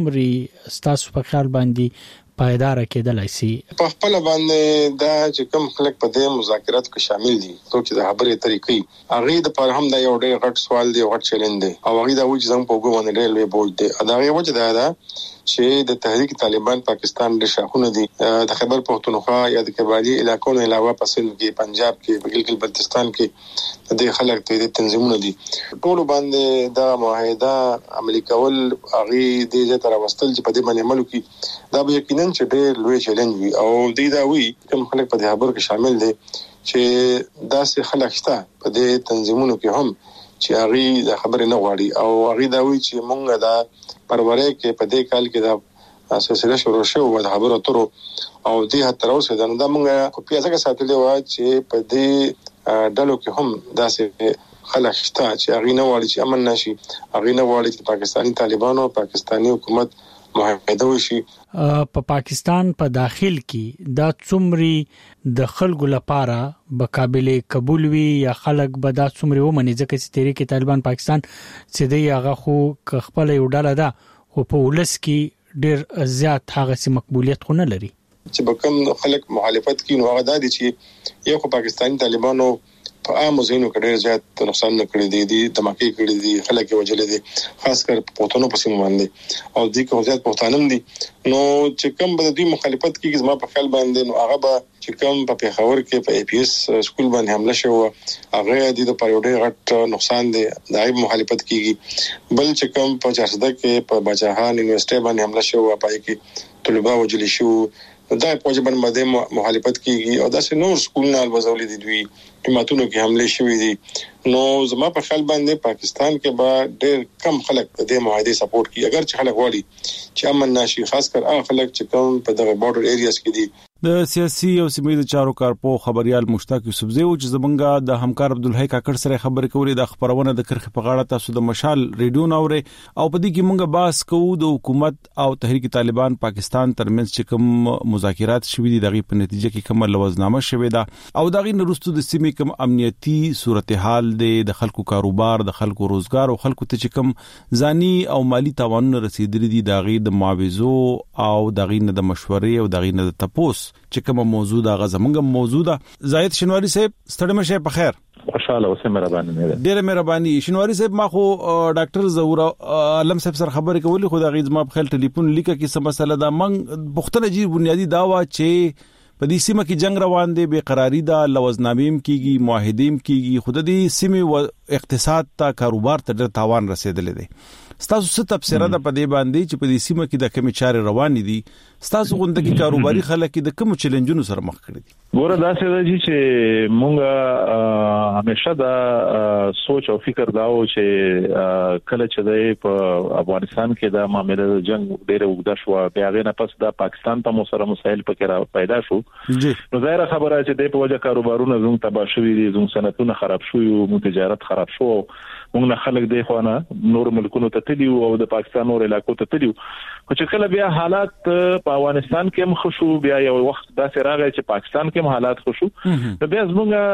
څومره ستاسو په خیال باندې پایدار کېدلای شي په خپل باندې دا چې کوم خلک په دې مذاکرات کې شامل دي څوک چې د خبرې طریقې هغه د پر هم دا یو ډېر غټ سوال دی او غټ چیلنج دی او هغه دا وایي چې زموږ په وګړو باندې ډېر لوی بوج دی دا یو وجه ده چې د تحریک طالبان پاکستان د شاخونه دي د خیبر پختونخوا یا د قبایلی علاقو نه علاوه په سند کې پنجاب کې بلکل بلتستان کې د خلک ته تنظیمونه دي ټول باندې دا معاهده عملی کول هغه د دې تر واستل چې په دې باندې عمل کوي دا به یقینا چیلنج ډېر لوی چیلنج وي او د دا وی کوم خلک په دې خبرو کې شامل دي چې داسې خلک شته په دې تنظیمونو کې هم چې هغه د خبرې نه غواړي او هغه دا وی چې مونږ دا پرورې کې په دې کال کې دا سلسله شروع شوه د خبرو اترو او دې هتر اوسه دا مونږ په پیاسه کې ساتلې و چې په دې ډلو کې هم داسې خلک شته چې هغه نه غواړي چې امن نشي، هغه نه غواړي چې پاکستاني طالبانو پاکستاني حکومت معاهده وشي. په پاکستان په داخل کې دا څومره د خلکو لپاره به قابل قبول وي یا خلک به دا څومره ومني ځکه چې تحریک طالبان پاکستان چې دی هغه خو خپل یو ډله ده خو په ولس کې ډېر زیات هغه سي مقبولیت خو نه لري چې به کوم خلک مخالفت کوي نو هغه دا دي چې یو خو پاکستاني طالبانو په عام ځینو کې ډېر زیات نقصان نه کړی دی دي دماکي کړی دي خلک وجلې دي خاص کر پښتنو په سیمه باندې او دې کوم زیات پښتانم دي نو چې کوم به د مخالفت کوي زما په خیال باندې نو هغه به چې کوم په پیښور کې په ای پی ایس سکول باندې حمله شو هغه د دې په ډېر غټ نقصان دی دای مخالفت کیږي بل چې کوم په چارسده کې په بچاهان یونیورسيټي باندې حمله شو پای کې طلبه وجلې شو دا په ځبن باندې مخالفت کیږي او دا څه نور سکولونه الوزولې دي دوی حکومتونو کې حمله شوې دي نو زما په خیال باندې پاکستان کې به ډېر کم خلک د دې معاهده سپورټ کوي اگر چې خلک وړي چې امن نشي خاص کر هغه خلک چې کوم په دغه بارډر ایریاز کې دي. د سیاسي او سیمه د چارو کارپو خبريال مشتاق یوسفزی او چې زمونږه د همکار عبدالحی کاکړ سره خبرې کولې د خبرونه د کرخ په غاړه تاسو د مشال ریډیو ناوره او په دې کې مونږه باس کوو د حکومت او تحریک طالبان پاکستان ترمنځ چې کوم مذاکرات شوې دي دغه په نتیجه کې کوم لوزنامه شوې ده او دغه نرستو د سیمه کوم امنیتي صورتحال دی د خلکو کاروبار د خلکو روزګار او خلکو ته چې کوم ځاني او مالی تاوانونه رسیدلي دي دغه د معاوضو او دغه نه د مشورې او دغه نه د تپوس چې کومه موضوع دا غزمنګ موضوع ده. زاهد شنواری صاحب ستړي مشه په خیر خوشاله اوسه مهرباني نه ډیره مهرباني شنواری صاحب ما خو ډاکټر ظهور علم صاحب سره خبرې کولې خو دا غیز ما په خپل ټلیفون لیکه کې سم مسله دا منګ پختنه جی بنیادی داوا چې په دې سیمه کې جنگ روان دی بے قراری دا لوزنامیم کیږي معاهدیم کیږي خود دې سیمه او اقتصاد ته کاروبار ته ډېر تاوان رسیدلې دی. ستاسو څه تفسیر ده په دې باندې چې په دې سیمه کې د کوم چارې روان دي ستاسو غونډه کې کاروباري خلک د کوم چیلنجونو سره مخ کړي دي؟ ګوره دا څه دی چې مونږه همیشه دا سوچ او فکر داو چې کله چې په افغانستان کې د معاملې د جنگ ډېر وګدا شو بیا غي نه پس د پاکستان ته مو سره مسایل پکې را پیدا شو نو ظاهر خبره چې د په وجه کاروبارونه زموږ تباہ شوي دي زموږ صنعتونه خراب شوي او مو تجارت خراب شو موږ نه خلک دی خو نه نور ملکونو ته تللی او د پاکستان نور علاقو ته تللی خو چې کله بیا حالات په افغانستان کې هم خوشو بیا یو وخت داسې راغی چې پاکستان کې هم حالات خوشو نو بیا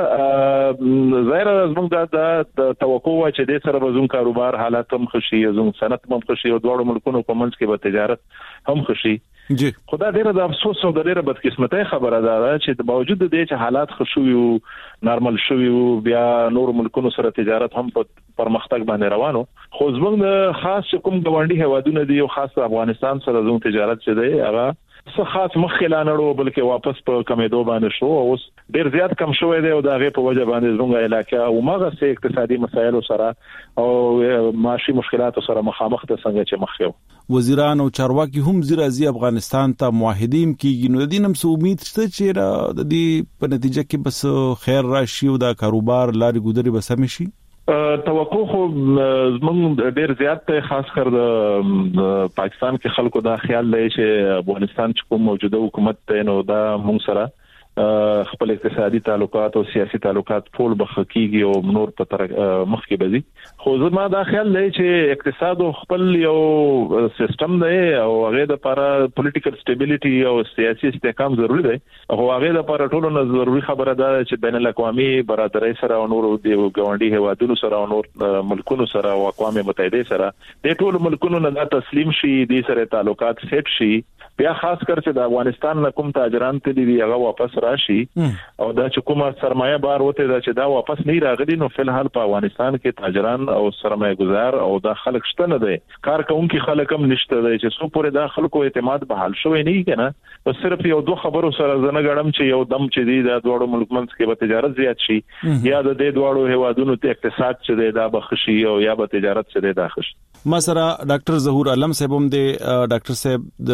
زموږ ظاهر زموږ د توقع و چې د سره زموږ کاروبار حالات هم خوشي زموږ صنعت هم خوشي او دوه ملکونو په منځ کې به تجارت هم خوشي جی خدای ډیره د افسوس او د ډیره بدقسمتۍ خبره ده چې د باوجود د دې چې حالات خوشوي او نارمل شوي او بیا نور ملکونو سره تجارت هم په پرمختګ باندې روانو خو زموږ د خاص کوم ګوانډي هوادونه دي او خاص افغانستان سره زموږ تجارت چې دی هغه څه خاص مخکې لا نړو بلکې واپس په کمیدو باندې شو اوس ډیر زیات کم شوی دی او دا غي په وجه باندې زموږ علاقې او ماغه سه اقتصادي مسایل سره او معاشي مشکلات سره مخامخ ته څنګه چې مخ یو وزیران او چارواکي هم زیرازي افغانستان ته معاهدیم کیږي نو د دې نم سو امید شته چې د دې په نتیجه کې بس خیر راشي او دا کاروبار لاري ګودري به سم شي توقع خو زمونږ ډیر زیات خاص کر د پاکستان کې خلکو دا خیال لري چې افغانستان چې کوم موجوده حکومت ته نو دا مونږ سره خپل اقتصادي تعلقات او سیاسي تعلقات ټول بخکیږي او نور په تر مخ کې بزي خو زما دا خیال لري چې اقتصاد خپل یو سیستم دی او هغه د لپاره پولیټیکل سټیبিলিټي او سیاسي استحکام ضروری دی او هغه د لپاره ټولو نه ضروری خبره ده چې بین الاقوامي برادرۍ سره او نور د ګاونډي هوادونو سره او نور ملکونو سره او اقوام متحده سره د ټولو ملکونو نه تسلیم شي د سره تعلقات سیټ شي بیا خاص کر چې د افغانستان نه کوم تاجران ته دی هغه واپس راشي او دا چې کومه سرمایه بار وته دا چې دا واپس نه راغلي نو فل حال په افغانستان کې تاجران او سرمایه گزار او دا خلک شته نه دي کار کوونکي خلک هم نشته دي چې څو پورې دا خلکو اعتماد به حل شوی نه کنه بس صرف یو دوه خبرو سره زنه غړم چې یو دم چې دی دا دوړو ملک منځ کې به تجارت زیات شي یا د دې دوړو هوادونو ته اقتصاد چې دی دا بخشي او یا به تجارت چې دی دا خشي ما سره ډاکټر ظهور علم صاحب هم دی ډاکټر صاحب د ای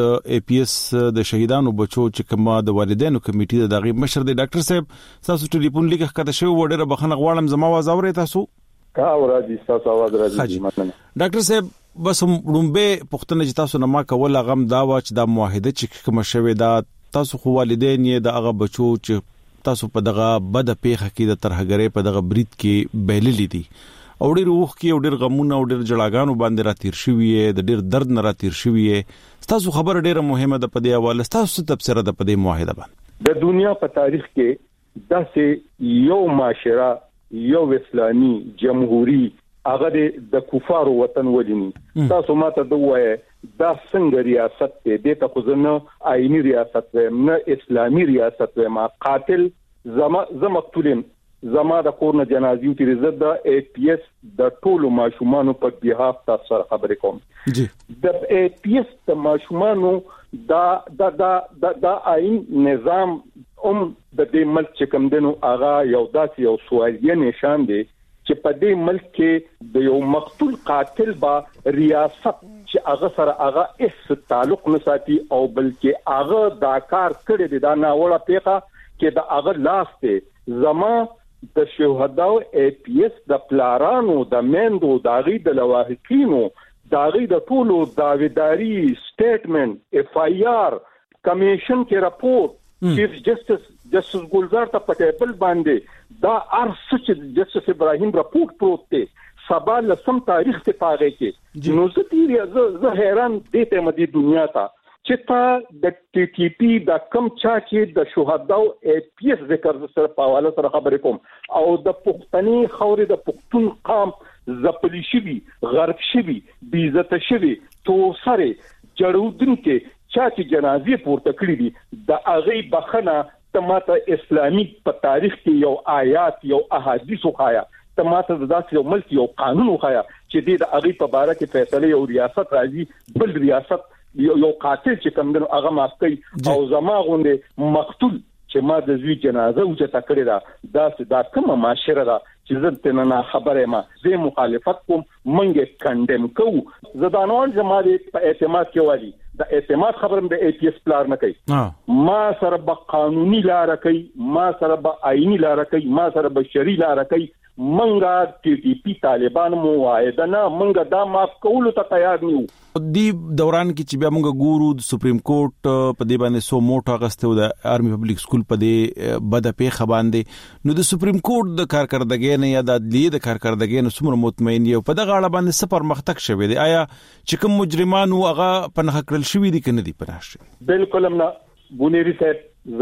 پی اس د شهیدانو بچو چې کومه د والدینو کمیټې د دغه مشر دی ډاکټر صاحب تاسو ټلیفون لیکه کته شو وړه بخنه غواړم زما आवाज اورئ تاسو کا راځي تاسو आवाज راځي مننه ډاکټر صاحب بس رومبه پښتنه چې تاسو نه ما کول غم دا و چې د معاهده چې کوم شوی دا تاسو خو والدین یې د هغه بچو چې تاسو په دغه بد پیخه کې د ترهګرې په دغه برید کې بیللې دي او ډېر روح کې او ډېر غمونه او ډېر جړاګانو باندې را تیر شوی د ډېر درد نه را تیر شوی تاسو خبر ډېر مهمه ده په دې حواله تاسو تفسیر ده په دې معاهده باندې د دنیا په تاریخ کې داسې یو معاشره یو اسلامي جمهوریت هغه د کفارو وطن ولینی تاسو ماته دوه دا څنګه ریاست دې ته خو نه آئینی ریاست نه اسلامي ریاست ما قاتل زما زمقتولم زما د کورن جنازي او ترزد د ای پی اس د ټولو ماشومان په بیاف تاسو سره خبرې کوم جی د ای پی اس د ماشومان دا دا دا د آئین نظام هم د دې ملک چې کوم دنو اغا یو داسې یو سوالیه نشان دی چې په دې ملک کې د یو مقتول قاتل با ریاست چې هغه سره هغه هیڅ تعلق نه ساتي او بلکې هغه دا کار کړی دی دا ناوړه پیخه کې دا هغه لاس ته زما د شهداو ای پی اس د پلارانو د مندو داغي د لواحقینو داغي د ټولو داویداری سټیټمنټ اف آی آر کمیشن کې راپورټ چیف جسټس جسټس ګلزار ته پټېبل باندې دا ارڅ چې جسټس ابراهیم راپورټ پروت دی سبا لسم تاریخ ته پاره کې نو زه تیری زه حیران دي ته مدي دنیا ته چې تا د ټي ټي پی د کم چا چې د شهداو ای پی اس ذکر سره په حواله سره خبرې کوم او د پښتني خوري د پښتون قام زپلی شوی غرق شوی بی عزت شوی تو سره جړودن کې چا چې جنازې پورته کړې دي د اغه بخنه تماته اسلامي په تاریخ کې یو آیات یو احادیث وخایا تماته د داسې یو ملک یو قانون وخایا چې د اغه په باره کې فیصله یو ریاست راځي بل ریاست یو قاتل چې کوم دنو هغه ماسکي او زما غونډه مقتول چې ما د زوی جنازه او چې تکړه دا داسې دا کومه معاشره ده چې زه ته نه خبره ما زه مخالفت کوم منګه کندم کو زدانون زماري په اعتماد کې والی د اعتماد خبرم د ای پی اس پلان نه کوي ما سره به قانوني لار کوي ما سره به آئینی لار کوي ما سره به شرعي لار کوي منګه ټي ټي پی طالبان مو وایدا نه منګه دا معاف کول ته تیار نیو دی دوران کې چې بیا موږ ګورو د سپریم کورټ په دې باندې سو موټ اغسته د آرمي پبلک سکول په دې بد پیخه باندې نو د سپریم کورټ د کارکردګۍ نه یا د عدلیې د کارکردګۍ نه څومره مطمئن یو په دغه اړه باندې سفر مختک شوی دی آیا چې کوم مجرمانو هغه پنه کړل شوی دي کنه دی پناشه بالکل نه بونيري صاحب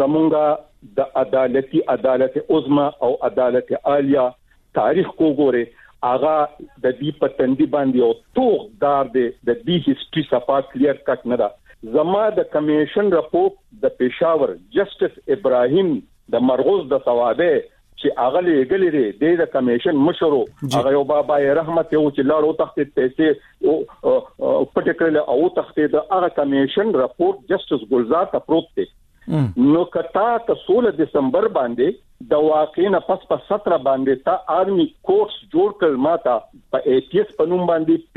زمونږه د عدالتي عدالت عظما او عدالت عالیه تاریخ کو ګوره اغا د دې پتندې باندې او توغ دار د دې هیستوري صفه کلیر کټ نه ده زما د کمیشن رپورټ د پېښور جسټس ابراهیم د مرغوز د ثوابه چې اغه لګلې دی د کمیشن مشرو هغه یو بابا رحمت یو چې لاړو تخت پیسې او پټکل او تخت د هغه کمیشن رپورټ جسټس ګلزار ته پروت دی نو کتا ته سولہ دسمبر باندې د واقعنا پس په ستره باندې تا آرمي کورس جوړ کړ ماته په ای پی اس پنوم باندې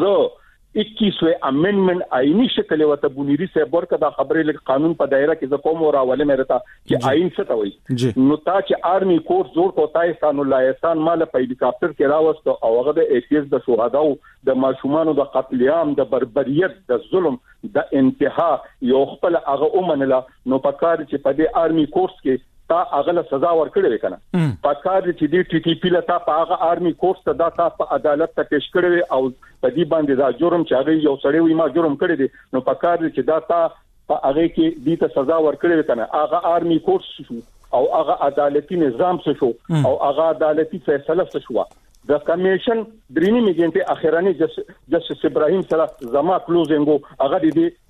پنځه اکیسویں امندمنت آئینی شکل وته بونيري صاحب ورکه دا خبرې لکه قانون په دایره کې ز کوم راولې مې رتا چې آئین څه ته وایي نو تا چې آرمي کورس جوړ کوتای احسان الله احسان مال په هلیکاپټر کې راوست او هغه د ای پی اس د شهداو د ماشومان د قتل عام د بربریت د ظلم د انتها یو خپل هغه اومنله نو پکار چې په دې آرمي کورس کې تا هغه سزا ورکړې کنه پکار چې دې ټي ټي پی لتا په هغه آرمي کورس ته دا تا په عدالت ته پیش کړې او په دې باندې دا جرم چې هغه یو سړی وي ما جرم کړی دی نو پکار چې دا تا په هغه کې دې ته سزا ورکړې کنه هغه آرمي کورس شو او هغه عدالتي نظام څه شو او هغه عدالتي فیصله څه شو د کمیشن درینی میګنټه اخیرانی جسټس ابراهیم سره زما کلوزینګو هغه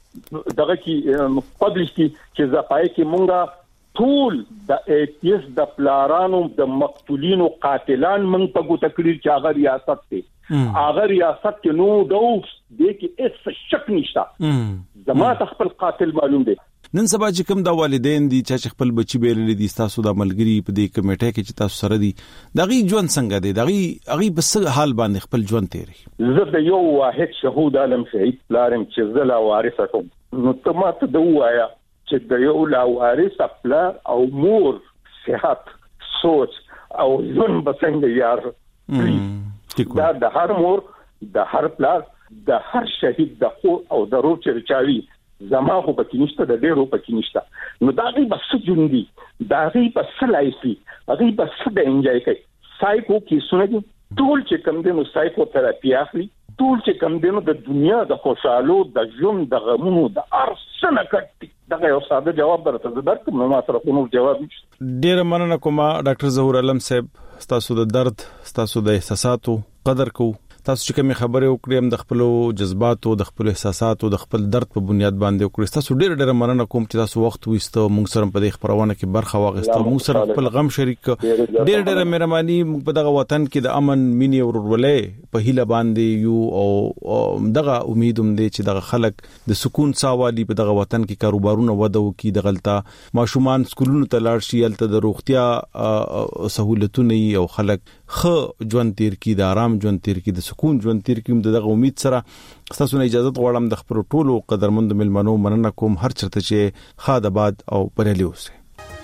دې دغه کې پبلش کی چې زپای کې مونږه ټول د ای پی اس د پلارانو د مقتولینو قاتلان من په ګوت کړی چې هغه ریاست ته هغه ریاست کې نو دوس د کې اس شک نشته زما خپل قاتل معلوم دی نن سبا چې کوم د والدین دي چې خپل بچي بیلل دي تاسو د عملګری په دې کمیټه کې چې تاسو سره دي دغه ژوند څنګه دی دغه هغه بس حال باندې خپل ژوند تیری زه د یو واحد شهود عالم شهید پلارم چې زلا وارث کوم نو ته ماته د وایا چې د یو لاوارث خپل او مور صحت سوچ او ژوند بسنګ یار دا د هر مور د هر پلار د هر شهید د خو او د روح چرچاوي زما خو پکې نشته د ډېرو پکې نشته نو دا غي بس جوندي دا غي بس لایفي غي بس د انجای کوي سایکو کې سونه ټول چې کوم دینو سایکو تراپی اخلي ټول چې کوم دینو د دنیا د خوشحالو د ژوند د غمونو د ارسنه کټي دا یو ساده جواب درته درکوم نو ما سره کوم جواب نشته. ډیر مننه کوم ډاکټر ظهور عالم صاحب تاسو د درد تاسو د احساساتو قدر کو تاسو چې کوم خبره وکړم د خپل جذباتو د خپل احساساتو د خپل درد په بنیاد باندې وکړئ تاسو ډیر ډیر مننه کوم چې تاسو وخت وېستو موږ سره په دې خبرونه کې برخه واغسته موږ سره خپل غم شریک ډیر ډیر مهرباني موږ په دغه وطن کې د امن مینې او ورولې په هیله باندې یو او دغه امیدوم دي چې دغه خلک د سکون ساوالي په دغه وطن کې کاروبارونه ودو کې د غلطه ماشومان سکولونو ته لاړ شي الته د روغتیا سہولتونه او خلک خ ژوند تیر کې د آرام ژوند تیر کې د سکون ژوند تیر کوم دغه امید سره تاسو نه اجازه غواړم د خپل ټولو قدرمند ملمنو مننه کوم هر چرته چې خاد آباد او بریالي اوسه.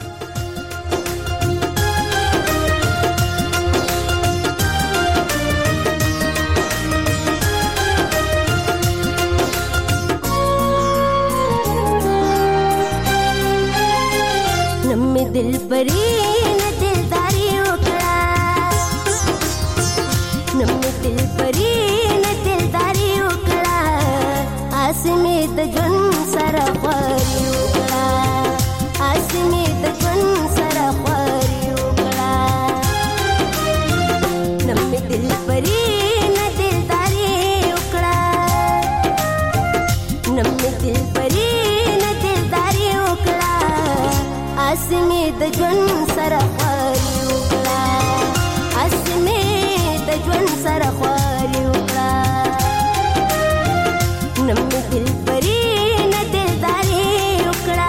नम्मे दिल परी न दिलदारी उकड़ा नम्मे दिल परी न दिलदारी उकड़ा आसमी त जन सरा ख्वारी उकड़ा आसमी त जन सरा ख्वारी उकड़ा नम्मे दिल परी न दिलदारी उकड़ा नम्मे दिल परी न दिलदारी उकड़ा आसमी त जन सरा ख्वारी उकड़ा आसमी त जन सरा ख्वारी उकड़ा नम्मे दिल परी न दिलदारी उकड़ा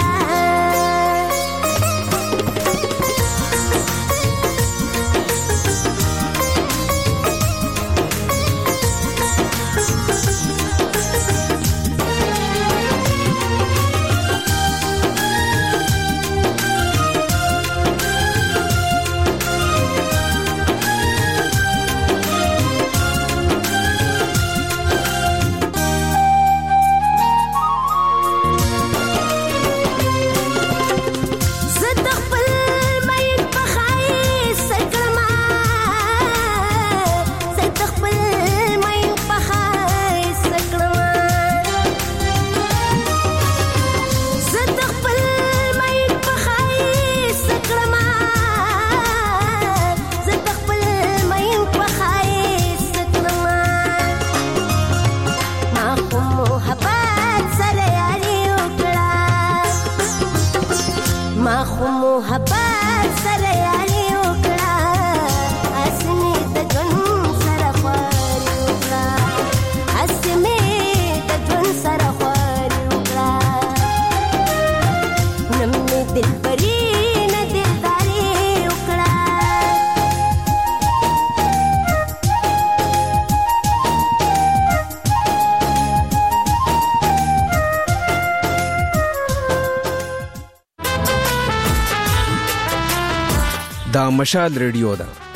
دا مشال ریډیو ده